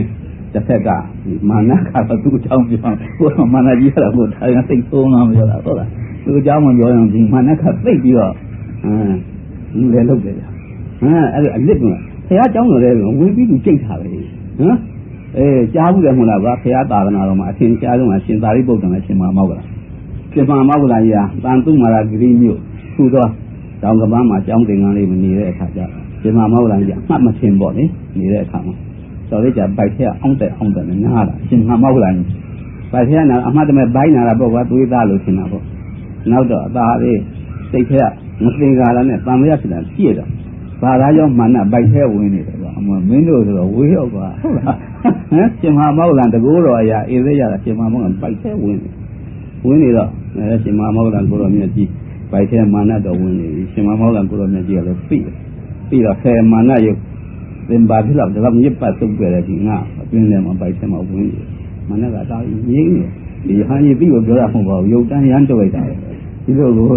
တစ်ဖက်ကမာနကတော့သူ့အကြောင်းပြောကိုယ်မာနကြီးရတာကိုထိုင်စိတ်ဆိုးမှမပြောတာဟုတ်လားသူ့အကြောင်းမပြောရင်ဒီမာနကသိပြီးတော့လူလည်းလုပ်တယ်အဲ့ဒါအလစ်ကဘုရားเจ้าတော်လည်းဝင်ပြီးသူကြိတ်တာပဲနော်ကြားဘူးတယ်မဟုတ်လားဗျာဘုရားသာသနာတော်မှာအထင်ရှားဆုံးကရှင်သာရိပုတ္တရာနဲ့ရှင်မမောက္ကလရှင်မမောက္ကလကြီးကတန်တုမာရဂိရိမြို့ထူသောတောင်ကပန်းမှာကျောင်းသင်္ကန်းလေးမနေတဲ့အခါကျရှင်မမောက္ကလကြီးကအမှတ်မထင်ပေါ့လေနေတဲ့အခါမှာတော်လေးကြပိုက်ထဲအောင်းတဲ့နဲ့နားလာရှင်မမောက္ကလကြီးပိုက်ထဲကအမှတ်တမဲ့ဘိုင်းနာတာပေါ့ကွာသွေးသားလို့ထင်တာပေါ့နောက်တော့အသားလေးစိတ်ထဲကမသင်္ကာရနဲ့တန်မရဖြစ်တာပြည့်တော့ဘာသာကြောင့်မာနပိုက်ထဲဝင်နေတယ်ကွာအမမင်းတို့ဆိုတော့ဝေးရောက်ကွာဟုတ်လားရှင်မမောက္ကလတကူတော်အရာအေးသေးရတာရှင်မမောက္ကလပိုက်ထဲဝင်နေတော့ရှင်မမောက္ကလကိုတော်မြတ်ကြီးပိုက်ထဲမာနတော်ဝင်နေပြီရှင်မမောက္ကလကိုတော်မြတ်ကြီးကလည်းပြီးတော့ခဲမာနရုပ်သင်္ပါဖြစ်တော့ဒါကမြစ်ပတ်သုတ်ပြတဲ့ဒီငါအတွင်းထဲမှာပိုက်ထဲမှာဝင်နေမာနကတားငြိမ့်နေဒီဟန်ကြီးပြီးတော့ပြောရမှာမဟုတ်ဘူးရုပ်တန်းရမ်းတွေ့တာဒီလိုကို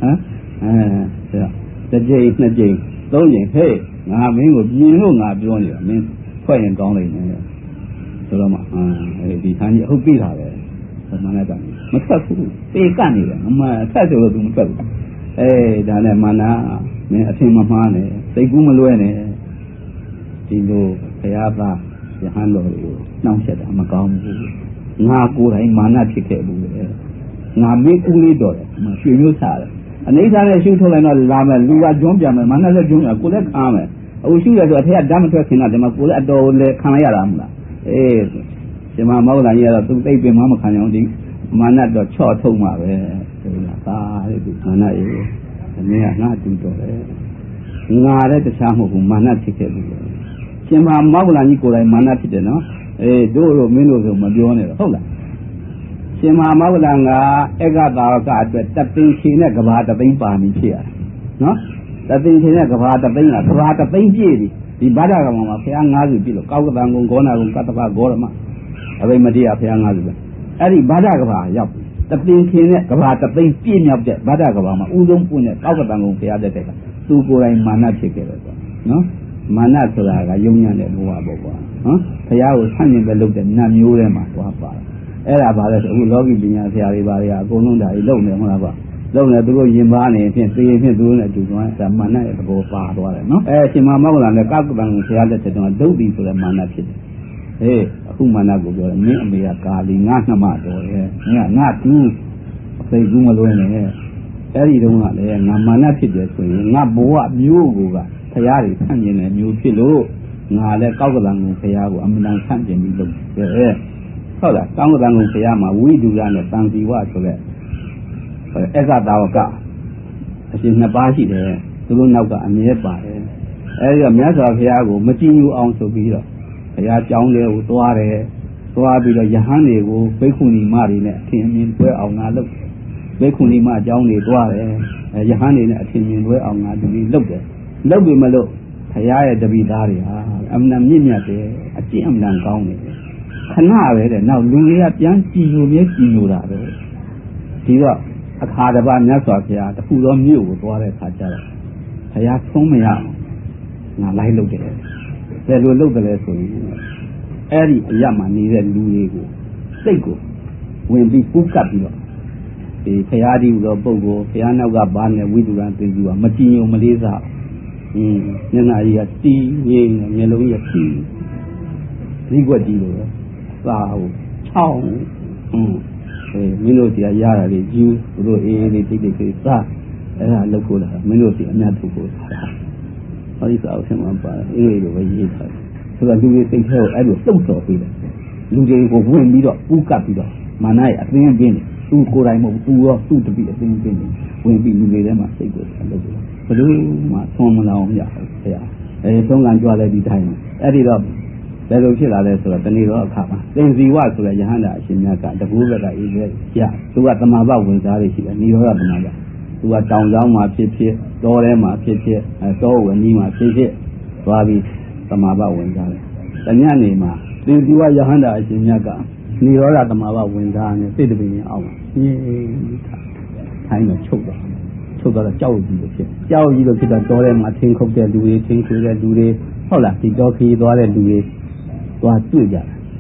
တစ်ကြိမ်နှစ်ကြိမ်သုံးကြိမ်ဟဲ့ငါမင်းကိုပြင်လို့ငါပြောနေတာမင်းဖွဲ့ရင်ကောင်းလိမ့်မယ်ဆိုတော့မှဒီဟန်ကြီးဟုတ်ပြီလားပဲမာနကမထွက်ဘူးပေကန့်နေတယ်မထက်ဆိုလို့သူမထွက်ဘူးဒါနဲ့မာနမင်းအထင်မမှားနဲ့စိတ်ကူးမလွဲနဲ့ဒီလိုဘုရားသားယဟန်တော်တွေကိုနှောင့်ယှက်တာမကောင်းဘူးငါကိုယ်တိုင်မာနဖြစ်ခဲ့ဘူးလေငါမင်းကူးလေးတော်တယ်ရွှေမျိုးစားတယ်အနေထားနဲ့ရှုထုတ်လိုက်တော့လာမယ်လူကကျွန်းပြန်မယ်မာနလည်းကျွန်းရကိုယ်လည်းခါမယ်အခုရှုရဆိုအထက်ကဓာတ်မထွက်ခင်တော့ဒီမှာကိုယ်လည်းအတော်လည်းခံလိုက်ရတာမလားဒီမှာမောက္ကလကြီးကတော့သူသိပ်ပင်မခံအောင်ဒီမာနတော့ချော့ထုတ်မှာပဲဆိုတာဒါလေဒီမာနရေအမင်းကငါတူတော်တယ်ငါလည်းတခြားမဟုတ်ဘူးမာနဖြစ်ခဲ့ဘူးရှင်မမောက္ကလကြီးကိုယ်တိုင်မာနဖြစ်တယ်နော်တို့တို့မင်းတို့ဆိုမပြောနဲ့တော့ဟုတ်လားရှင်မမောက္ကလကဧကသာဝကအတွက်တပင်ချီနဲ့ကဘာတသိန်းပါနေဖြစ်ရတယ်နော်တပင်ချီနဲ့ကဘာတသိန်းကဘာတသိန်းပြည့်ပြီဒီဗဒ္ဒကမှာဘုရား၅စုပြည့်လို့ကောက်ကတန်ကုံဂောနာကုံကတ္တပဂေါရမအဘိမတိယဘုရား၅စုပဲအဲ့ဒီဗဒ္ဒကဘာရောက်တပင်ချီနဲ့ကဘာတသိန်းပြည့်မြောက်တဲ့ဗဒ္ဒကဘာမှာဥဆုံးပွင့်တဲ့ကောက်ကတန်ကုံဘုရားတဲ့ကသူကိုယ်တိုင်မာနဖြစ်ခဲ့တယ်ပေါ့နော်မာနဆိုတာကယုံညံ့တဲ့ဘဝပေါ့ကွာနော်ဘုရားကိုဆန့်ကျင်ပဲလုပ်တဲ့နတ်မျိုးထဲမှာသွားပါအဲ့ဒါပါလဲဆိုအခုလောကီပညာဆရာတွေပါတွေကအကုန်လုံးဒါကြီးလုံနေမလားကွာလုံနေသူတို့ရင်ပါနေဖြင့်သေရင်ဖြင့်သူတို့နဲ့အတူသွားဒါမာနရဲ့သဘောပါသွားတယ်နော်ရှင်မမောက္ကလနဲ့ကောက်ကတန်ကိုဆရာလက်ထက်တော့ဒုတ်ပြီဆိုတဲ့မာနဖြစ်တယ်အခုမာနကိုပြောတယ်မင်းအမေကကာလီငါနှမတော်ရဲ့မင်းကငါတူးအသိကူးမလွဲနဲ့အဲ့ဒီတုန်းကလည်းငါမာနဖြစ်တယ်ဆိုရင်ငါဘဝမျိုးကိုကဘုရားတွေဆန့်ကျင်တဲ့မျိုးဖြစ်လို့ငါလည်းကောက်ကတန်ကိုဘုရားကိုအမှန်တန်ဆန့်ကျင်ပြီးလုပ်တယ်ဟုတ်လားကောက်ကတန်ကိုဘုရားမှာဝိဒုရနဲ့တန်စီဝဆိုတဲ့ဧကသာဝကအရှင်နှစ်ပါးရှိတယ်သူတို့နောက်ကအမြဲပါတယ်အဲဒီကမြတ်စွာဘုရားကိုမကြည်ညိုအောင်ဆိုပြီးတော့ဘုရားကျောင်းလေးကိုသွားတယ်သွားပြီးတော့ယဟန်တွေကိုဘိက္ခုနီမတွေနဲ့အထင်အမြင်တွဲအောင်ငါလုပ်ဘိက္ခုနီမအကြောင်းတွေသွားတယ်ယဟန်တွေနဲ့အထင်အမြင်တွဲအောင်ငါဒီလုပ်တယ်လုပ်ပြီမလို့ဘုရားရဲ့တပည့်သားတွေဟာအမှန်မြင့်မြတ်တယ်အကျင့်အမှန်ကောင်းတယ်ခဏပဲတဲ့နောက်လူတွေကပြန်ကြည်ညိုတာပဲဒီတော့အခါတစ်ပါးမြတ်စွာဘုရားတခုသောမြို့ကိုသွားတဲ့အခါကျတော့ဘုရားဆုံးမရအောင်ငါလိုက်လုပ်တယ်ဘယ်လိုလုပ်တယ်လဲဆိုရင်အဲ့ဒီအရမှနေတဲ့လူတွေကိုစိတ်ကိုဝင်ပြီးကူးကပ်ပြီးတော့ဒီဘုရားဒီလိုပုဂ္ဂိုလ်ဘုရားနောက်ကဘာနဲ့ဝိသုရသင်္ကြန်မကြည်ညိုမလေးစားမျက်နှာကြီးကတီးငြိမ်မျက်လုံးကြီးကတီးဒီကွက်ကြီးလို့သာဟုတ်ချောင်းမင်းတို့စီရတာလေကျူးသူတို့အေးလေးတိတ်တိတ်လေးစားအဲ့ဒါလုပ်ဖို့လားမင်းတို့စီအများထုတ်ဖို့ဟောဒီစာအုပ်ထဲမှာပါအေးလို့ပဲရေးထားတယ်ဆိုတော့လူတွေစိတ်ထဲကိုအဲ့လိုလှုပ်ဆော်ပေးတယ်လူတွေကိုဝင်ပြီးတော့ပူးကပ်ပြီးတော့မာနရဲ့အသင်းပြင်းတယ်သူကိုယ်တိုင်မဟုတ်သူရောသူ့တပည့်အသင်းပြင်းတယ်ဝင်ပြီးလူတွေထဲမှာစိတ်ကိုလှုပ်တယ်ဘယ်လိုမှသွန်မလောင်ရဘူးဆရာသုံးကန်ကြွားလဲဒီတိုင်းအဲ့ဒီတော့ဘယ်လိုဖြစ်လာလဲဆိုတော့တနေ့တော့အခါမှာသင်္ဇီဝဆိုတဲ့ယဟန္တာအရှင်မြတ်ကတကူဘက်ကအေးလေရသူကတမာဘဝင်စားတွေရှိတယ်နိရောဓတမာဘသူကတောင်ကြောင်းမှာဖြစ်ဖြစ်တောထဲမှာဖြစ်ဖြစ်တောဝနီးမှာဖြစ်ဖြစ်သွားပြီးတမာဘဝင်စားတယ်တညနေမှာသင်္ဇီဝယဟန္တာအရှင်မြတ်ကနိရောဓတမာဘဝင်စားနေစိတ်တပင်အောက်မှာထိုင်းတော့ချုပ်တော့ကြောက်ကြီးလို့ဖြစ်တော့တောထဲမှာထင်းခုတ်တဲ့လူတွေထင်းခွေတဲ့လူတွေဟုတ်လားဒီတောခီးသွားတဲ့လူတွေသွားတွေ့ကြတယ်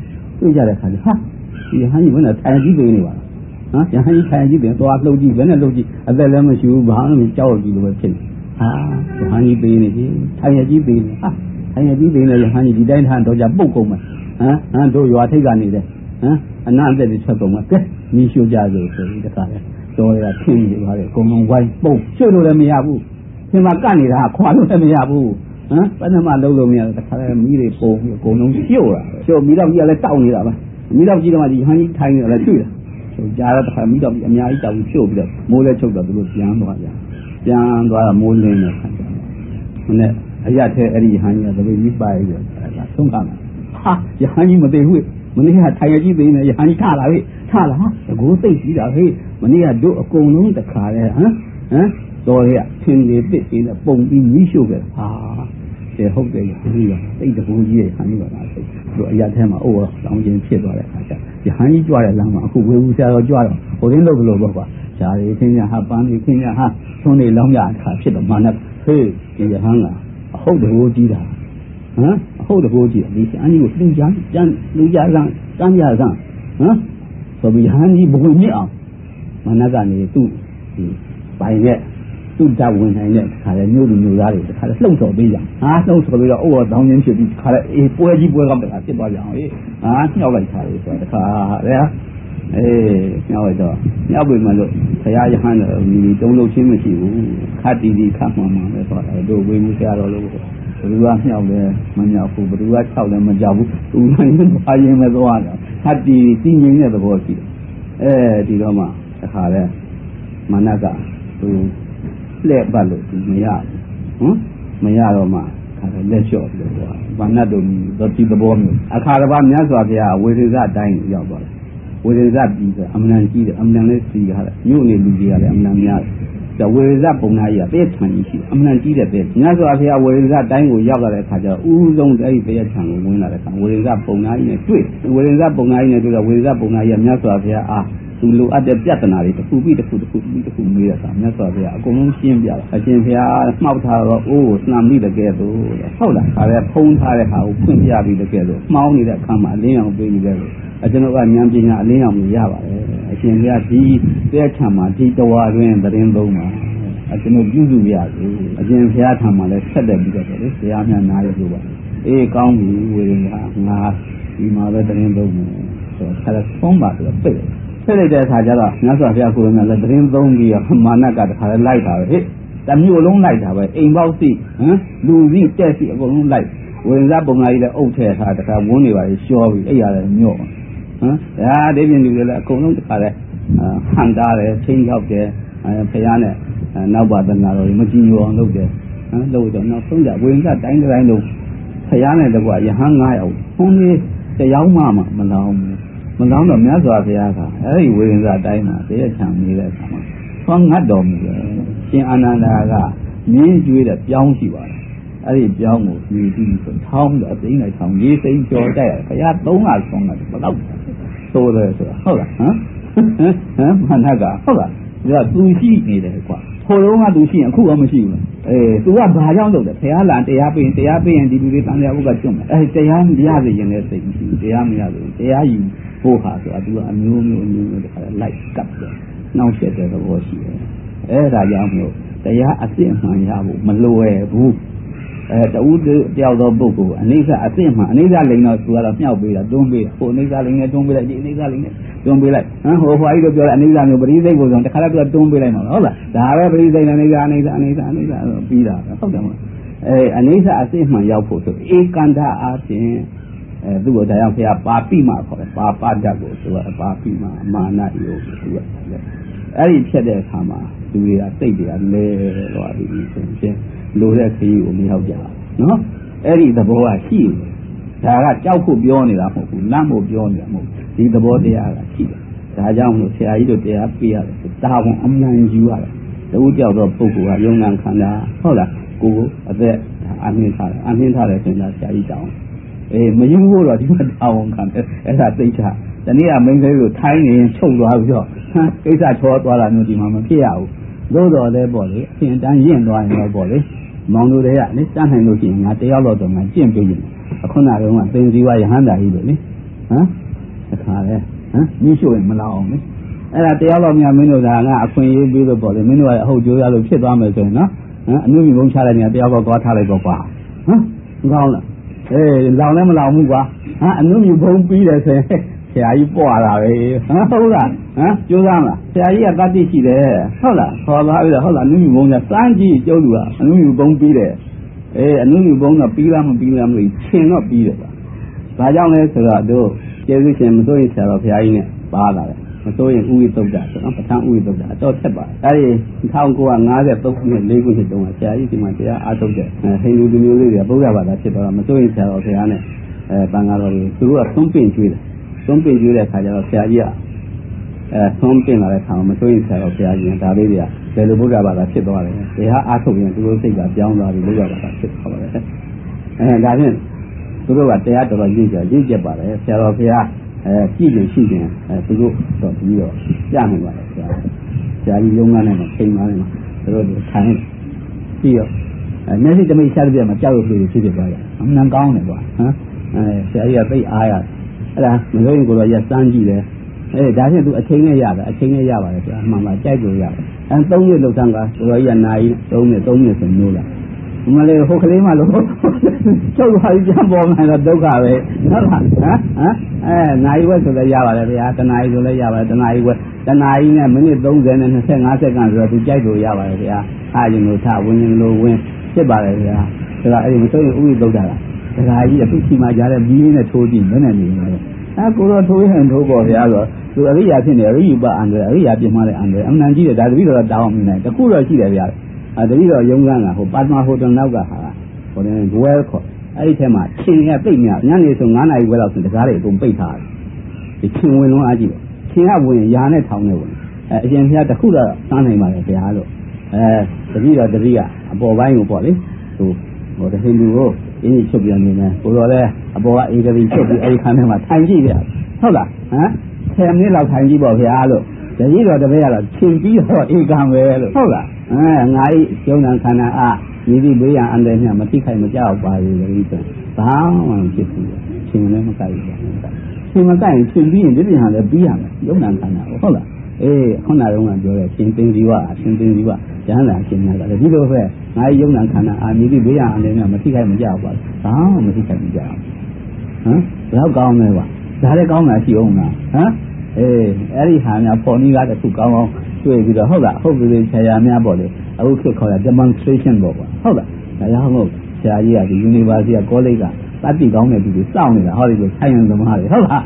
တွေ့ကြတဲ့ခါကျဟာဒီဟန်ကြီးဘယ်နဲ့ထိုင်ကြည့်ပေးနေပါလားဟမ်ရဟန်းကြီးထိုင်ကြည့်တယ်သွားလှုပ်ကြည့်ဘယ်နဲ့လှုပ်ကြည့်အသက်လည်းမရှိဘူးဘာမှမကြောက်ကြည့်လို့ပဲဖြစ်နေဟာရဟန်းကြီးပေးနေပြီထိုင်ရကြည့်ပေးနေဟာထိုင်ရကြည့်ပေးနေရဟန်းကြီးဒီတိုင်းထားတော့ကြပုတ်ကုန်မယ်ဟမ်တို့ရွာထိတ်ကနေတယ်အနအသက်တွေဆက်ကုန်မှာကဲမီးရှို့ကြစို့ဆိုပြီးတခါလဲတော်ရထင်းနေပါတယ်အကုန်လုံးဝိုင်းပုံရှို့လို့လည်းမရဘူးသင်မကတ်နေတာခွာလို့လည်းမရဘူးဘယ်နှမလုံးလို့မရတခါလဲမီးတွေပုံပြီးအကုန်လုံးရှို့တာရှို့မီးတော့ကြီးကလည်းတောက်နေတာပဲမီးတော့ကြီးတော့မှဒီဟန်ကြီးထိုင်နေတယ်လည်းတွေ့တာဆိုကြားတော့တခါမီးတော့အများကြီးတောက်ပြီးရှို့ပြီးတော့မိုးလဲချုပ်တော့သူတို့ပြန်သွားကြပြန်သွားတော့မိုးလင်းတဲ့ခါကျတော့နဲ့အရက်ထဲအဲ့ဒီဟန်ကြီးကတပည့်ကြီးပါရပြီးတော့ဆုံးခါမှာဟာရဟန်းကြီးမသိဘူးမနေ့ကထိုင်ရကြီးသိနေရဟန်းကြီးထလာပြီထလာတကူသိပြီတာဟေးမနေ့ကတို့အကုန်လုံးတခါလဲတော်ရထင်းလေးတစ်ပြီးနဲ့ပုံပြီးမိရှုခဲ့ဟာတဲ့ဟုတ်တယ်ကြီးကသိတကူကြီးရဲ့ဟန်းကြီးပါလားသိတို့အရက်ထဲမှာအိုးတောင်းချင်းဖြစ်သွားတဲ့အခါကျရဟန်းကြီးကြွတဲ့လမ်းမှာအခုဝေဘူးဆရာတော်ကြွတော့ဟိုရင်းလို့ဘလို့ပေါ့ကွာရှားရီခင်းရဟာပန်းကြီးခင်းရဟာသွန်းနေလောင်းရအခါဖြစ်တော့မာနဟေးဒီရဟန်းကအဟုတ်တကူကြီးတာအဟုတ်တကူကြီးဒီအန်ကြီးကိုလူကြကတန်းကြကဆိုပြီးဟန်ကြီးဘုံမြစ်အောင်မနကနေသူ့ပိုင်ရဲ့သူ့တဝင်နိုင်တဲ့ခါလဲမြို့လူမျိုးသားတွေခါလဲလှုပ်တော်ပေးကြလှုပ်တော်ပြီးတော့အိုးတောင်းချင်းဖြစ်ပြီးခါလဲအေးပွဲကြီးပွဲကောင်းတခါဖြစ်သွားကြအောင်ညှောက်လိုက်တာလေဆိုတော့တခါလေညှောက်လိုက်တော့ညှောက်ပြီမလို့ဘုရားရဟန်းတော်ဒီတုံးလုံးချင်းမရှိဘူးခတ်တီတီခတ်မှန်မှန်ပဲဆိုတော့တို့ဝေမှုဆရာတော်လို့ဘယ်သူကမြောက်လဲမမြောက်ဘူးဘယ်သူက၆လဲမကြောက်ဘူးသူနိုင်ဘာရင်မသွားတာဟတ်တီတည်ငြိမ်တဲ့သဘောရှိတယ်ဒီတော့မှတခါလဲမနကသူလှည့်ပတ်လို့သူမရဘူးမရတော့မှခါလဲလက်လျှော့ပြီးတော့ဘာနတ်တို့ဒီသဘောမျိုးအခါတစ်ပါးမြတ်စွာဘုရားဝေဒဇတိုင်းရောက်သွားတယ်ဝေဒဇပြည်ကအမှန်တန်ကြီးတယ်အမှန်တန်လေးစီရတာမြို့နေလူတွေကလည်းအမှန်တန်များတယ်ဝေဒပုံနာကြီးကတဲ့ထန်ကြီးရှိအမှန်ကြီးတဲ့တဲ့မြတ်စွာဘုရားဝေဒတိုင်းကိုရောက်လာတဲ့အခါကျတော့ဥဆုံးအဲ့ဒီတဲ့ထန်ကိုဝင်လာတဲ့အခါဝေဒပုံနာကြီးနဲ့တွေ့ဝေဒပုံနာကြီးနဲ့တွေ့တော့ဝေဒပုံနာကြီးကမြတ်စွာဘုရားအားသူလိုအပ်တဲ့ပြဿနာတွေတစ်ခုပြီးတစ်ခုမေးတဲ့အခါမြတ်စွာဘုရားအကုန်လုံးရှင်းပြတယ်အရှင်ဘုရားမှောက်ထားတော့အိုးနှမ်းပြီးတကယ်တော့ဟုတ်လားဒါလည်းဖုံးထားတဲ့ဟာကိုဖွင့်ပြပြီးတကယ်တော့မှောင်းနေတဲ့အခါမှာအလင်းအောင်ပေးနေတယ်လို့ကျွန်တော်ကဉာဏ်ပညာအလင်းအောင်ရပါတယ်အရှင်ဘုရားဒီတဲ့ထံမှာဒီတဝါတွင်သတင်းသုံးပါကျွန်တော်ပြုစုရစီအရှင်ဘုရားထံမှာလည်းဆက်တက်ပြီးတော့လေဘုရားများနားရလို့ပါအေးကောင်းပြီဝေရင်ကငါဒီမှာပဲသတင်းသုံးမယ်ဆိုတော့ဆက်ဆုံးပါဆိုတော့ပြည့်ဆက်လိုက်တဲ့အခါကျတော့မြတ်စွာဘုရားကိုယ်နဲ့လည်းသတင်းသုံးပြီးတော့မာနကတခါလည်းလိုက်တာပဲဟဲ့တမျိုးလုံးလိုက်တာပဲအိမ်ပေါက်စီလူစီတက်စီအကုန်လုံးလိုက်ဝေရင်ပုံနာကြီးလည်းအုပ်ထဲထားတခါဝန်းနေပါလေရှောပြီးအဲ့ရတယ်ညော့ဒါဒီပြင်လူတွေလည်းအကုန်လုံးတခါလဲဟန်တာတယ်ချင်းရောက်တယ်ဖယားနဲ့နောက်ပါသနာတော်မကြည်ညိုအောင်လုပ်တယ်လုပ်တော့နောက်ဆုံးကြဝိဉ္ဇတိုင်းတိုင်းလုံးဖယားနဲ့တကွာယဟန်9ယောက်ဘုန်းကြီးတရားမှမလောင်းဘူးမလောင်းတော့မြတ်စွာဘုရားကအဲ့ဒီဝိဉ္ဇတိုင်းမှာတရားချံနေတဲ့အခါမှာသွားငတ်တော်မူတယ်ရှင်အာနန္ဒာကမြင်းကျွေးတဲ့ပြောင်းရှိပါတယ်အဲ့ဒီပြောင်းကိုပြီးပြီးဆိုထောင်းတော့သိနေထောင်းရေးစိမ့်ကြော်တိုက်ရဘုရား300ဆုံးတယ်ဘယ်တော့သိုးတယ်ဆိုတာဟုတ်လားမနကဟုတ်လားဒါသူရှိနေတယ်ကွာဟိုလုံးကသူရှိရင်အခုတော့မရှိဘူးသူကဘာကြောင့်လုပ်လဲဘုရားလာတရားပေးရင်ဒီလူတွေတန်တရားဥပ္ပကျွတ်မယ်တရားမရစေရင်လည်းစိတ်မရှိဘူးတရားမရစေတရားယူဖို့ဟာဆိုတာသူကအမျိုးမျိုးတခါလိုက်ကပ်တယ်နှောင့်ယှက်တဲ့သဘောရှိတယ်အဲ့ဒါကြောင့်မို့တရားအစစ်မှန်ရဖို့မလိုရဘူးတူတယောက်သောပုဂ္ဂိုလ်အနိစ္စအစစ်မှန်အနိစ္စလိန်တော့သူကတော့မြောက်ပေးတာတွန်းပေးတာဟိုအနိစ္စလိန်နဲ့တွန်းပေးလိုက်ဒီအနိစ္စလိန်နဲ့တွန်းပေးလိုက်ဟိုဘွားကြီးတို့ပြောတဲ့အနိစ္စမျိုးပရိသိတ်ကိုဆိုတခါတော့သူကတွန်းပေးလိုက်မှာဟုတ်လားဒါပဲပရိသိတ်နဲ့အနိစ္စပြီးတာဟုတ်တယ်မဟုတ်အနိစ္စအစစ်မှန်ရောက်ဖို့ဆိုဧကန္တအားဖြင့်သူ့ကိုဒါကြောင့်ဘုရားပါပိမခေါ်တယ်ပါပတ္တကိုသူကပါပိမမာနယုတ်သူကအဲ့ဒီဖြစ်တဲ့အခါမှာလူတွေကစိတ်တွေကလဲတော့ဒီဆိုရင်လိုတဲ့ခရီးကိုမရောက်ကြဘူးနော်အဲ့ဒီသဘောကရှိတယ်ဒါကကြောက်ဖို့ပြောနေတာမဟုတ်ဘူးလမ်းဖို့ပြောနေတာမဟုတ်ဘူးဒီသဘောတရားကရှိတယ်ဒါကြောင့်မို့ဆရာကြီးတို့တရားပြရတယ်တာဝန်အမှန်ယူရတယ်တူကြောက်တော့ပုဂ္ဂိုလ်ကယုံနာခန္ဓာဟုတ်လားကိုအသက်အမြင့်ထားတယ်ဆိုရင်ဆရာကြီးတောင်းမယူဖို့တော့ဒီမှာတာဝန်ခံတယ်အဲ့ဒါသိချတနေ့ကမိန်းကလေးတို့ထိုင်းနေချုပ်သွားပြီးတော့ကိစ္စချောသွားတာမျိုးဒီမှာမဖြစ်ရဘူးသို့တော်လည်းပေါ့လေအရှင်တန်းရင့်သွားရင်တော့ပေါ့လေမောင်တို့တွေကလေတန်းနိုင်လို့ရှိရင်ငါတယောက်တော့ငါကျင့်ပေးရင်အခုနကတော့သင်္ဇီဝယဟန္တာကြီးလို့လေခါလေမိရှို့ရင်မလာအောင်လေအဲ့ဒါတရားတော်များမင်းတို့ကအခွင့်အရေးပေးလို့ပေါ့လေမင်းတို့ကအဟုတ်ကြိုးရလို့ဖြစ်သွားမယ်ဆိုရင်နော်အနုမြဘုံချလိုက်နေတရားတော်သွားထားလိုက်တော့ကွာမကောင်းလားလောင်လည်းမလောင်ဘူးကွာအနုမြဘုံပြီးတယ်ဆိုရင်ဆရာကြီးပွာလာပဲဟုတ်လားကြိုးစားမလားဆရာကြီးကတတ်သိရှိတယ်ဟုတ်လားခေါ်သွားပြီးတော့ဟုတ်လားအနုမြဘုံကစမ်းကြည့်ကျုပ်လူကအနုမြဘုံပြီးတယ်အနုမြဘုံကပြီးလားမပြီးလားမလို့ရှင်တော့ပြီးတယ်ကွာဘာကြောင့်လဲဆိုတော့တို့ကျေးဇူးရှင်မစိုးရင်ဆရာတော်ဘုရားကြီးနဲ့ပါလာတယ်မစိုးရင်ဥိသုဒ္ဓဆိုတော့ပဋ္ဌာန်းဥိသုဒ္ဓအတော်ဆက်ပါတယ်အဲဒီ1953ခုနှစ်4ခုနှစ်တုန်းကဆရာကြီးဒီမှာတရားအားထုတ်တဲ့ဟိန္ဒူလူမျိုးလေးတွေကဗုဒ္ဓဘာသာဖြစ်သွားတော့မစိုးရင်ဆရာတော်ဘုရားနဲ့တန်ဃာတော်တွေသူတို့ကသုံးပင့်ကျွေးတယ်သုံးပင့်ကျွေးတဲ့အခါကျတော့ဆရာကြီးကသုံးပင့်လာတဲ့အခါမှာမစိုးရင်ဆရာတော်ဘုရားကြီးကဒါလေးတွေကဘယ်လိုဗုဒ္ဓဘာသာဖြစ်သွားတယ်တရားအားထုတ်ရင်သူတို့စိတ်ကပြောင်းသွားပြီးဗုဒ္ဓဘာသာဖြစ်သွားပါတယ်ဒါဖြင့်သူတို့ကတရားတော်ရည်ကြပါတယ်ဆရာတော်ဘုရားကြည့်ရင်ရှိရင်သူတို့တော့ပြီးတော့ကြားနိုင်ပါတယ်ဆရာကြီးရုံးကနေမှချိန်ပါတယ်မှာသူတို့ထိုင်ပြီးတော့မျက်စိတမိတ်ရှားတဲ့ပြမှာကြောက်ရွံ့လို့ဖြစ်သွားတယ်အမှန်ကောင်းတယ်ကွာဆရာကြီးကသိအားရအဲ့ဒါမလို့ရင်ကိုတော့ရစမ်းကြည့်တယ်ဒါဖြင့်သူအချိန်နဲ့ရတယ်အချိန်နဲ့ရပါတယ်ဆရာမှန်ပါကြိုက်လို့ရတယ်3ရက်လောက်တန်းကကိုတော့ရနိုင်3နှစ်ဆိုမျိုးလားမလေးဟိုကလေးမှလို့ချုပ်သွားပြီးပြန်ပေါ်မှတော့ဒုက္ခပဲဟုတ်လားနိုင်ဝက်ဆိုလည်းရပါတယ်ဗျာတနာရီဆိုလည်းရပါတယ်တနာရီဝက်တနာရီနဲ့မိနစ်30နဲ့25စက္ကန့်ဆိုတော့သူကြိုက်လို့ရပါတယ်ဗျာအားရင်လို့ထဝင်ရင်လို့ဝင်ဖြစ်ပါတယ်ဗျာဒါကအဲ့ဒီမဆိုရင်ဥရိသုဒ္ဓလားဒကာကြီးကသူ့စီမှာကြားတဲ့ဘီးလေးနဲ့ထိုးကြည့်မနဲ့နေတယ်ကိုတော့ထိုးရင်ထိုးပေါ်ဗျာဆိုသူအရိယာဖြစ်နေအရိယပအန္တရာယ်အရိယာပြင်းမှလည်းအန္တရာယ်အမှန်ကြီးတယ်ဒါတပည့်တော်တောင်းနေတယ်တခုတော့ရှိတယ်ဗျာတပည့်တော်ရုံးကပါတမဟိုတယ်နောက်ကဟိုတယ်ဘွဲခေါ်အဲ့ဒီထဲမှာချင်းရပိတ်မြညနေဆို9နာရီခွဲလောက်ဆိုတကားတွေအကုန်ပိတ်ထားတယ်ဒီချင်းဝင်လုံးအားကြည့်ချင်းကဝင်ရာနဲ့ထောင်းနေဝင်အရှင်ဘုရားတခုတော့စမ်းနိုင်ပါလေဘုရားလို့တပည့်တော်ကအပေါ်ပိုင်းကိုပေါ့လေသူဟိုတဟိန္ဒူကိုအင်းကြီးချုပ်ပြန်နေတယ်ကိုတော်လည်းအပေါ်ကအေဂရီချုပ်ပြီးအဲ့ဒီခန်းထဲမှာထိုင်ကြည့်ရဟုတ်လား10မိနစ်လောက်ထိုင်ကြည့်ပေါ့ဘုရားလို့တပည့်တော်တပည့်ကတော့ချင်းပြီးတော့ဧကံပဲလို့ဟုတ်လားငါဤကျုံနာခန္ဓာအားမိသည့်ဘေးရန်အန္တရာယ်များမထိခိုက်မကြောက်ပါဘူးလို့ဆိုဘာမှမဖြစ်ဘူးချင်းလည်းမကိုက်ဘူးချင်းမကိုက်ရင်ချင်းပြီးရင်ဒီပြင်ဟာလည်းပြီးရမယ်ကျုံနာခန္ဓာဟုတ်လားခုနကတော့ပြောတယ်ချင်းသိင်ဇီဝချင်းသိင်ဇီဝကျမ်းစာချင်းများတယ်ဒီလိုပဲငါယုံနာခန္ဓာအာမိတိဘေးရန်အန္တရာယ်များမထိခိုက်မကြောက်ပါဘူးဘာမှမထိခိုက်မကြောက်ဘယ်တော့ကောင်းလဲကွာဒါလည်းကောင်းတာရှိအောင်လားအဲ့ဒီဟာများပေါ်နီးကားတစ်ခုကောင်းတွေ့ပြီးတော့ဟုတ်လားဟုတ်ပြီဆရာများပေါ့လေအခုခေတ်ခေါ်တာ demonstration ပေါ့ကွာဟုတ်လားဒါကြောင့်မို့ဆရာကြီးကဒီ University က College ကတတ်ပြီးကောင်းတဲ့သူတွေစောင့်နေတာဟောဒီလိုဆိုင်ရန်သမားတွေဟုတ်လား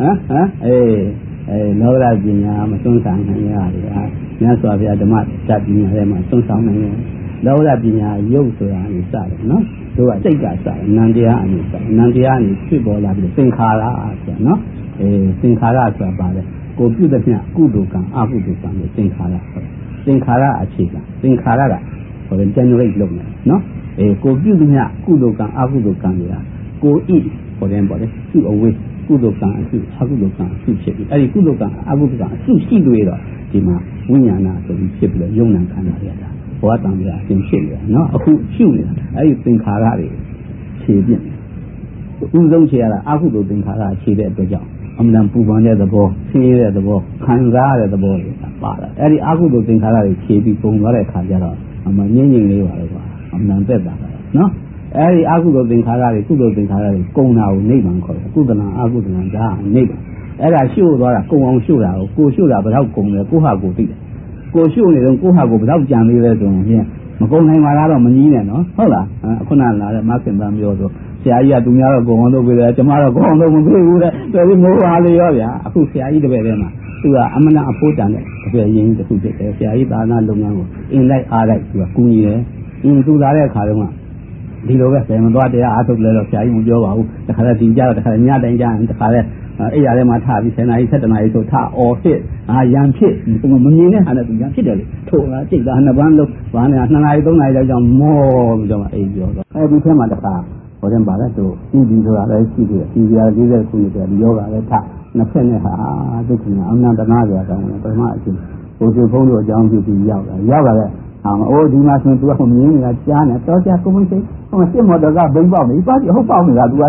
လောကပညာမစွန့်ဆောင်နိုင်ရတယ်မြတ်စွာဘုရားဓမ္မတတ်ပညာထဲမှာစွန့်ဆောင်နိုင်တယ်လောကပညာရုပ်ဆိုတာအနိစ္စတယ်နော်တို့ကစိတ်ကစတယ်နန္တရားအနိစ္စနန္တရားအနိဖြစ်ပေါ်လာပြီးသင်္ခါရဆိုတာနော်သင်္ခါရဆိုတာပါတယ်ကိုပြုတဲ့မြတ်ကုသိုလ်ကံအကုသိုလ်ကံကိုသင်္ခါရဆိုသင်္ခါရအခြေခံသင်္ခါရကဟို generate လုပ်နေနော်ကိုပြုတဲ့မြတ်ကုသိုလ်ကံအကုသိုလ်ကံတွေကကိုဤဟိုတဲ့ပေါ့လေသူ့အဝိကုသိုလ်ကံအစုအကုသိုလ်ကံအစုဖြစ်ပြီးအဲ့ဒီကုသိုလ်ကံအကုသိုလ်ကံအစုရှိတွေ့တော့ဒီမှာဝိညာဏဆိုပြီးဖြစ်ပြီးတော့ယုံနာခန္ဓာရတာဘောတံပြာအရှင်ဖြစ်နေတာနော်အခုရှုနေတာအဲ့ဒီသင်္ခါရတွေခြေပြင့်ဥဆုံးခြေရတာအကုသိုလ်သင်္ခါရခြေတဲ့အတွက်ကြောင့်အမှန်ပူပန်တဲ့သဘောဆင်းရဲတဲ့သဘောခံစားရတဲ့သဘောတွေပါလာအဲ့ဒီအကုသိုလ်သင်္ခါရတွေခြေပြီးပုံသွားတဲ့အခါကျတော့အမှန်ငြင်းငြင်းလေးပါလေကွာအမှန်သက်တာပဲနော်အဲ့ဒီအကုသိုလ်သင်္ခါရတွေကုသိုလ်သင်္ခါရတွေကုံတာကိုနိဗ္ဗာန်ခေါ်တယ်ကုသလံအကုသလံဒါနိဗ္ဗာန်အဲ့ဒါရှို့သွားတာကုံအောင်ရှို့တာကိုရှို့တာဘယ်တော့ကုံလဲကိုဟာကိုသိတယ်ကိုရှို့နေတော့ကိုဟာကိုဘယ်တော့ကြံသေးလဲဆိုရင်မကုံနိုင်ပါလားတော့မကြီးနဲ့နော်ဟုတ်လားခုနလာတဲ့မခင်သားပြောဆိုဆရာကြီးကသူများတော့ကုံအောင်လုပ်ပေးတယ်ကျမတော့ကုံအောင်လုပ်မပေးဘူးတဲ့တော်ပြီးမိုးပါလေရောဗျာအခုဆရာကြီးတပည့်ထဲမှာသူကအမှန်အဖို့တန်တဲ့တပည့်ရင်းတစ်ခုဖြစ်တယ်ဆရာကြီးသာနာလုပ်ငန်းကိုအင်လိုက်အားလိုက်သူကကူညီတယ်သူလာတဲ့အခါတုန်းကဒီလိုပဲဘယ်မှာသွားတရားအားထုတ်လဲတော့ဆရာကြီးမပြောပါဘူးတခါတည်းဒီကြတော့တခါညတိုင်းကြရင်တခါလဲအဲ့ရထဲမှာထားပြီး10နာရီ17နာရီဆိုထားအော်ဖြစ်ရံဖြစ်မမြင်တဲ့ဟာနဲ့သူရံဖြစ်တယ်လေထိုးလာကြိတ်တာနှစ်ပန်းလုံးဘာနဲ့2နာရီ3နာရီလောက်ကြောင့်မောပြီးတော့အိပ်ပြောတော့အဲ့ဒီထဲမှာတခါဟိုတဲ့ပါလဲသူဒီဆိုတာလည်းရှိတယ်ဒီပြား40ခုနှစ်တည်းဒီယောဂလည်းထားနှစ်ဖက်နဲ့ဟာဒုက္ခနာအမှန်တနာကြတာပထမအချင်းဘုရားဘုန်းတော်အကြောင်းပြုပြီးရောက်လာတဲ့ဒီမှာဆိုသူကမြင်နေတာကြားနေတော့ကြာကိုမင်းစိတ်ဟိုစစ်မော်တော်ကဘိန်းပေါက်နေပါ့ဟုတ်ပေါက်နေတာသူကလေဟာ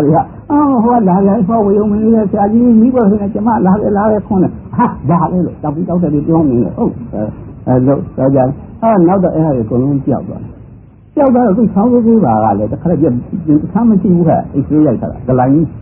ဟိုကလာတယ်ဖောက်ဝေုံမင်းလေးဆရာကြီးမိဘဆိုနေကျမလာတယ်ခွန်းတယ်ဟာဒါလေလို့တောက်ပြီးတောက်တယ်ပြောနေတယ်ဟုတ်လို့တော့ကြနောက်တော့အဲ့ဟာကိုအကုန်လုံးကြောက်သွားတော့သူဆောင်းသေးပါကလည်းတခါတည်းဆမ်းမရှိဘူးဟဲ့အိတ်သေးရိုက်ထားတာဒလိုင်းကြီး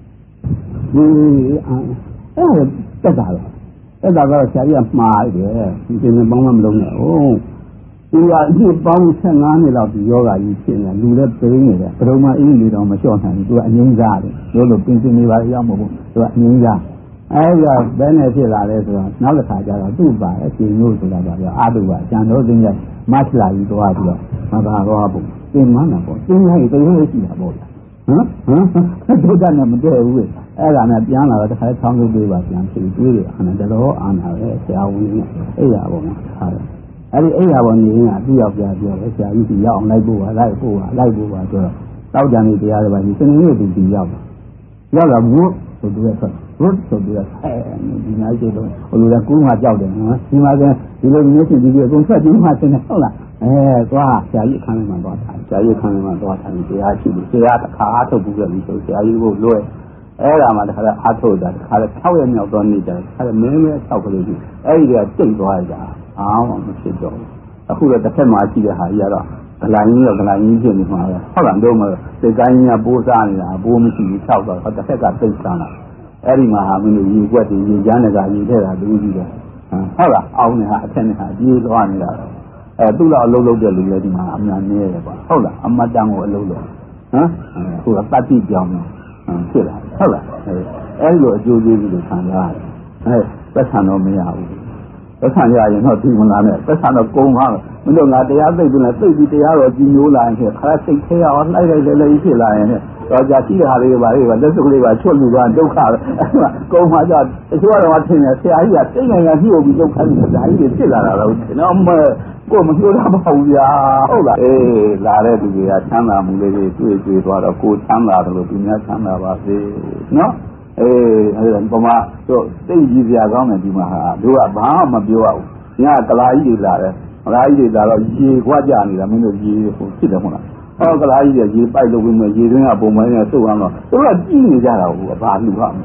အဲ့တက်တာတော့ဆရာကြီးကမှားတယ်ဒီနေ့ပေါင်းမလုံးနဲ့သူကဒီပေါင်း15နှစ်လောက်ဒီယောဂကြီးဖြစ်နေလူလည်းပိန်းနေတယ်ဘယ်တော့မှအင်းလေးတော့မလျှော့နိုင်ဘူးသူကအငိမ့်စားတယ်လို့ပင်စင်နေပါရောက်မဟုတ်ဘူးသူကအငိမ့်စားအဲ့ဒါဘယ်နဲ့ဖြစ်လာလဲဆိုတော့နောက်တစ်ခါကျတော့သူ့ပါအရှင်မျိုးဆိုတာပါဗျာအာတုပါကျန်တော့သိရဲ့မတ်လာကြီးသွားပြီးတော့မသာတော့ဘူးသင်မနာပေါ့သင်လိုက်တရားရှိတာပေါ့ဗျာဒုက္ခနဲ့မတည့်ဘူးအဲ့ဒါနဲ့ပြန်လာတော့တစ်ခါဆောင်းစုပ်ပေးပါပြန်ဖြေတွေးတယ်အဲ့ဒါတော့အာနာပဲဆရာဝန်ကြီးနဲ့အဲ့ရပါမှာဟာအဲ့ဒီအိယာပေါ်နေရင်အတူရောက်ပြပြောပဲဆရာကြီးကရောက်အောင်လိုက်ဖို့ပါလိုက်ဖို့ပါဆိုတော့တောက်တန်နေတရားတွေပါဒီစနေနေ့ဒီရောက်တာဘုဆိုသူရဲ့ဘုဆိုသူရဲ့ဒီနိုင်ကျတော့ဟိုလိုကကူးမှကြောက်တယ်နော်ဒီမှာကဒီလိုမျိုးဖြစ်ပြီးအကုန်ဆက်ပြီးမှဆင်းနေဟုတ်လားသွားဆရာကြီးအခန်းထဲမှာသွားထိုင်ဆရာကြီးအခန်းထဲမှာသွားထိုင်တရားရှိတယ်ဆရာတစ်ခါအားထုတ်ပြီးပြီဆိုဆရာကြီးကိုလွှဲအဲ့ဒါမှတခါအားထုတ်တာတခါ6ရက်မြောက်တော့နေကြတယ်ခါမင်းမဲဆောက်ကလေးကြီးအဲ့ဒီကတိတ်သွားကြအားမှမဖြစ်တော့အခုတော့တစ်ခက်မှရှိတဲ့ဟာကြီးကတော့ဂလိုင်းကြီးဖြစ်နေမှာပဲဟုတ်လားတော့မစိတ်ကိုင်းကြီးကပိုးစားနေတာပိုးမရှိဘူး၆တော့တစ်ခက်ကတိတ်စားတာအဲ့ဒီမှာဟာမင်းတို့ရေကွက်တွေရေချမ်းတွေကရေထဲတာတူးကြည့်တယ်ဟုတ်လားအောင်းနေတာအထက်နေတာပြေးသွားနေတာသူ့လောက်အလုပ်လုပ်တဲ့လူလည်းဒီမှာအများကြီးတယ်ကွာဟုတ်လားအမတ်တန်ကိုအလုပ်လုပ်ဟိုကတတိပြောင်းနေဖြစ်လာဟုတ်လားအဲ့လိုအကျိုးကျေးဇူးတွေခံရတယ်သက်ဆံတော့မရဘူးသက်ဆံရရင်တော့ဒီမလားနဲ့သက်ဆံတော့ကုန်းသွားတယ်မင်းတို့ငါတရားသိပြီလားသိပြီးတရားတော့ကြီးမျိုးလာရင်ခါစိတ်ထဲအောင်လိုက်လိုက်လေးဖြစ်လာရင်တော့ကြာရှိတဲ့ဟာလေးတွေပါလေလက်စုပ်လေးပါချွတ်လူသွားဒုက္ခပဲကုန်းမှကြတချို့ကတော့ထင်တယ်ဆရာကြီးကသိနေရညှို့ပြီးဒုက္ခကြီးဆရာကြီးတွေဖြစ်လာတာတော့နော်ကိုမပြောတာမဟုတ်ဘူးဗျာဟုတ်လားလာတဲ့လူတွေကချမ်းသာမှုလေးတွေတွေ့သွားတော့ကိုချမ်းသာတယ်လို့သူများချမ်းသာပါစေနော်အဲ့ဒါပမာတို့သိကြီးစရာကောင်းတယ်ဒီမှာဟာတို့ကဘာမှမပြောရဘူးညကလာကြီးတွေလာတယ်ကလာကြီးတွေလာတော့ရေခွာကြနေတာမင်းတို့ရေဟိုဖြစ်တယ်မဟုတ်လားကလာကြီးတွေရေပိုက်လို့ဝင်မယ်ရေတွင်းကပုံမှန်နဲ့စုပ်အောင်တော့တို့ကကြည့်နေကြတာဘူးဘာလူကတော်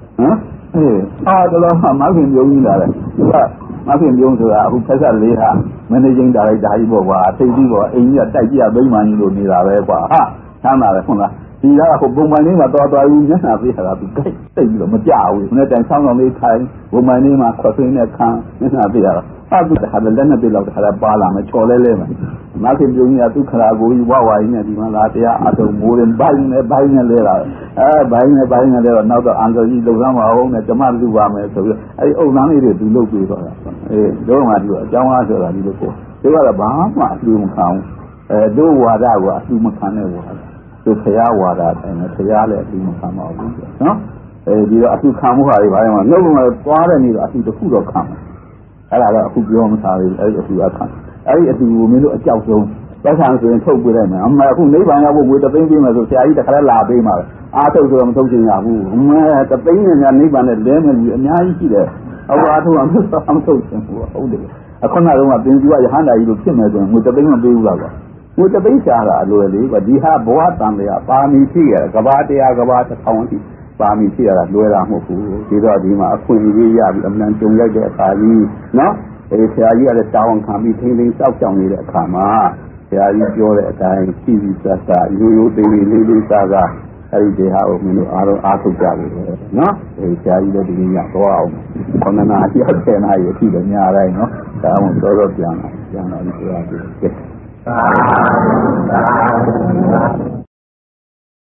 တော်မှမခင်ပြုံးကြီးလာတယ်သူကမခင်ပြုံးဆိုတာအခုဖက်ဆက်လေးဟာမန်နေဂျင်းဒါရိုက်တာကြီးပေါ့ကွာထိပ်ပြီးပေါ့အိမ်ကြီးကတိုက်ကြဘိမှန်ကြီးလို့နေတာပဲကွာဟာချမ်းသာတယ်ဟုတ်လားဒီကဟိုပုံမှန်လေးမှာတော်ကြီးမျက်နှာပေးတာသူကြိတ်သိပြီးတော့မကြဘူးမနေ့တိုင်ဆောင်းဆောင်လေးထိုင်ပုံမှန်လေးမှာခွက်ဆွင်းနဲ့ခံမျက်နှာပေးရတော့သူတခါတည်းလက်နဲ့ပေးတော့တခါတည်းပါလာမယ်ချော်လဲမယ်မခင်ပြုံးကြီးကသူ့ခရာကိုကြီးဝဝကြီးနဲ့ဒီမှာလာတရားအထုံမိုးရင်ဘိုင်းနဲ့လဲတာဘိုင်းနဲ့လဲတော့နောက်တော့အန်တော်ကြီးလုံဆောင်ပါအောင်နဲ့ကျမလူပါမယ်ဆိုပြီးအဲ့ဒီအုံနှမ်းလေးတွေသူလုပ်ပေးတော့တာတို့မှဒီလိုအကြောင်းအားဆိုတာဒီလိုကိုတို့ကတော့ဘာမှအလှူမခံဘူးတို့ဝါဒကအလှူမခံတဲ့ဝါဒသူဖရာဝါဒတိုင်းနဲ့ဖရာလည်းအတူမခံပါဘူးနော်ဒီတော့အတူခံမှုဟာတွေဘာလဲမှာနှုတ်ကသွားတဲ့နေ့တော့အတူတစ်ခုတော့ခံတယ်အဲ့ဒါတော့အခုပြောမစားဘူးအဲ့ဒီအတူအခါအဲ့ဒီအတူကိုမင်းတို့အကြောက်ဆုံးသက်ဆိုင်ဆိုရင်ထုတ်ပေးလိုက်မယ်အမှအခုနိဗ္ဗာန်ရောက်ဖို့ငွေတသိန်းပေးမယ်ဆိုဆရာကြီးတစ်ခါလာပေးမှာအားထုတ်ဆိုတော့မထုတ်ချင်ရဘူးအမှတသိန်းနဲ့နိဗ္ဗာန်နဲ့လဲမယ်ကြီးအများကြီးရှိတယ်အားထုတ်အောင်မထုတ်ချင်ဘူးဟုတ်တယ်အခုနကတော့ပင်စီကရဟန္တာကြီးလို့ဖြစ်မယ်ဆိုရင်ငွေတသိန်းမပေးဘူးလားကွာငွေတသိန်းရှာတာအလွယ်လေးကွာဒီဟာဘဝတန်တရားပါမီဖြစ်ရကဘာတရားကဘာတစ်ထောင်အထိပါမီဖြစ်ရတာလွယ်တာမဟုတ်ဘူးဒီတော့ဒီမှာအခွင့်အရေးရပြီးအမှန်ကြုံလိုက်တဲ့အခါကြီးနော်ဆရာကြီးကလည်းတာဝန်ခံပြီးထိန်းသိမ်းစောင့်ရှောက်နေတဲ့အခါမှာဆရာကြီးပြောတဲ့အတိုင်းကြည်ကြည်စားစားရိုးသေးသေးလေးစားစားအဲ့ဒီတရားကိုမင်းတို့အားထုတ်ကြလို့နော်ဆရာကြီးလည်းဒီနေ့တော့အောင်ခန္ဓာနာအကျက်တဲ့နာရီအထိလည်းညာတိုင်းနော်ဒါမှမဟုတ်တော့ပြန်လာဒီဆရာကြီးက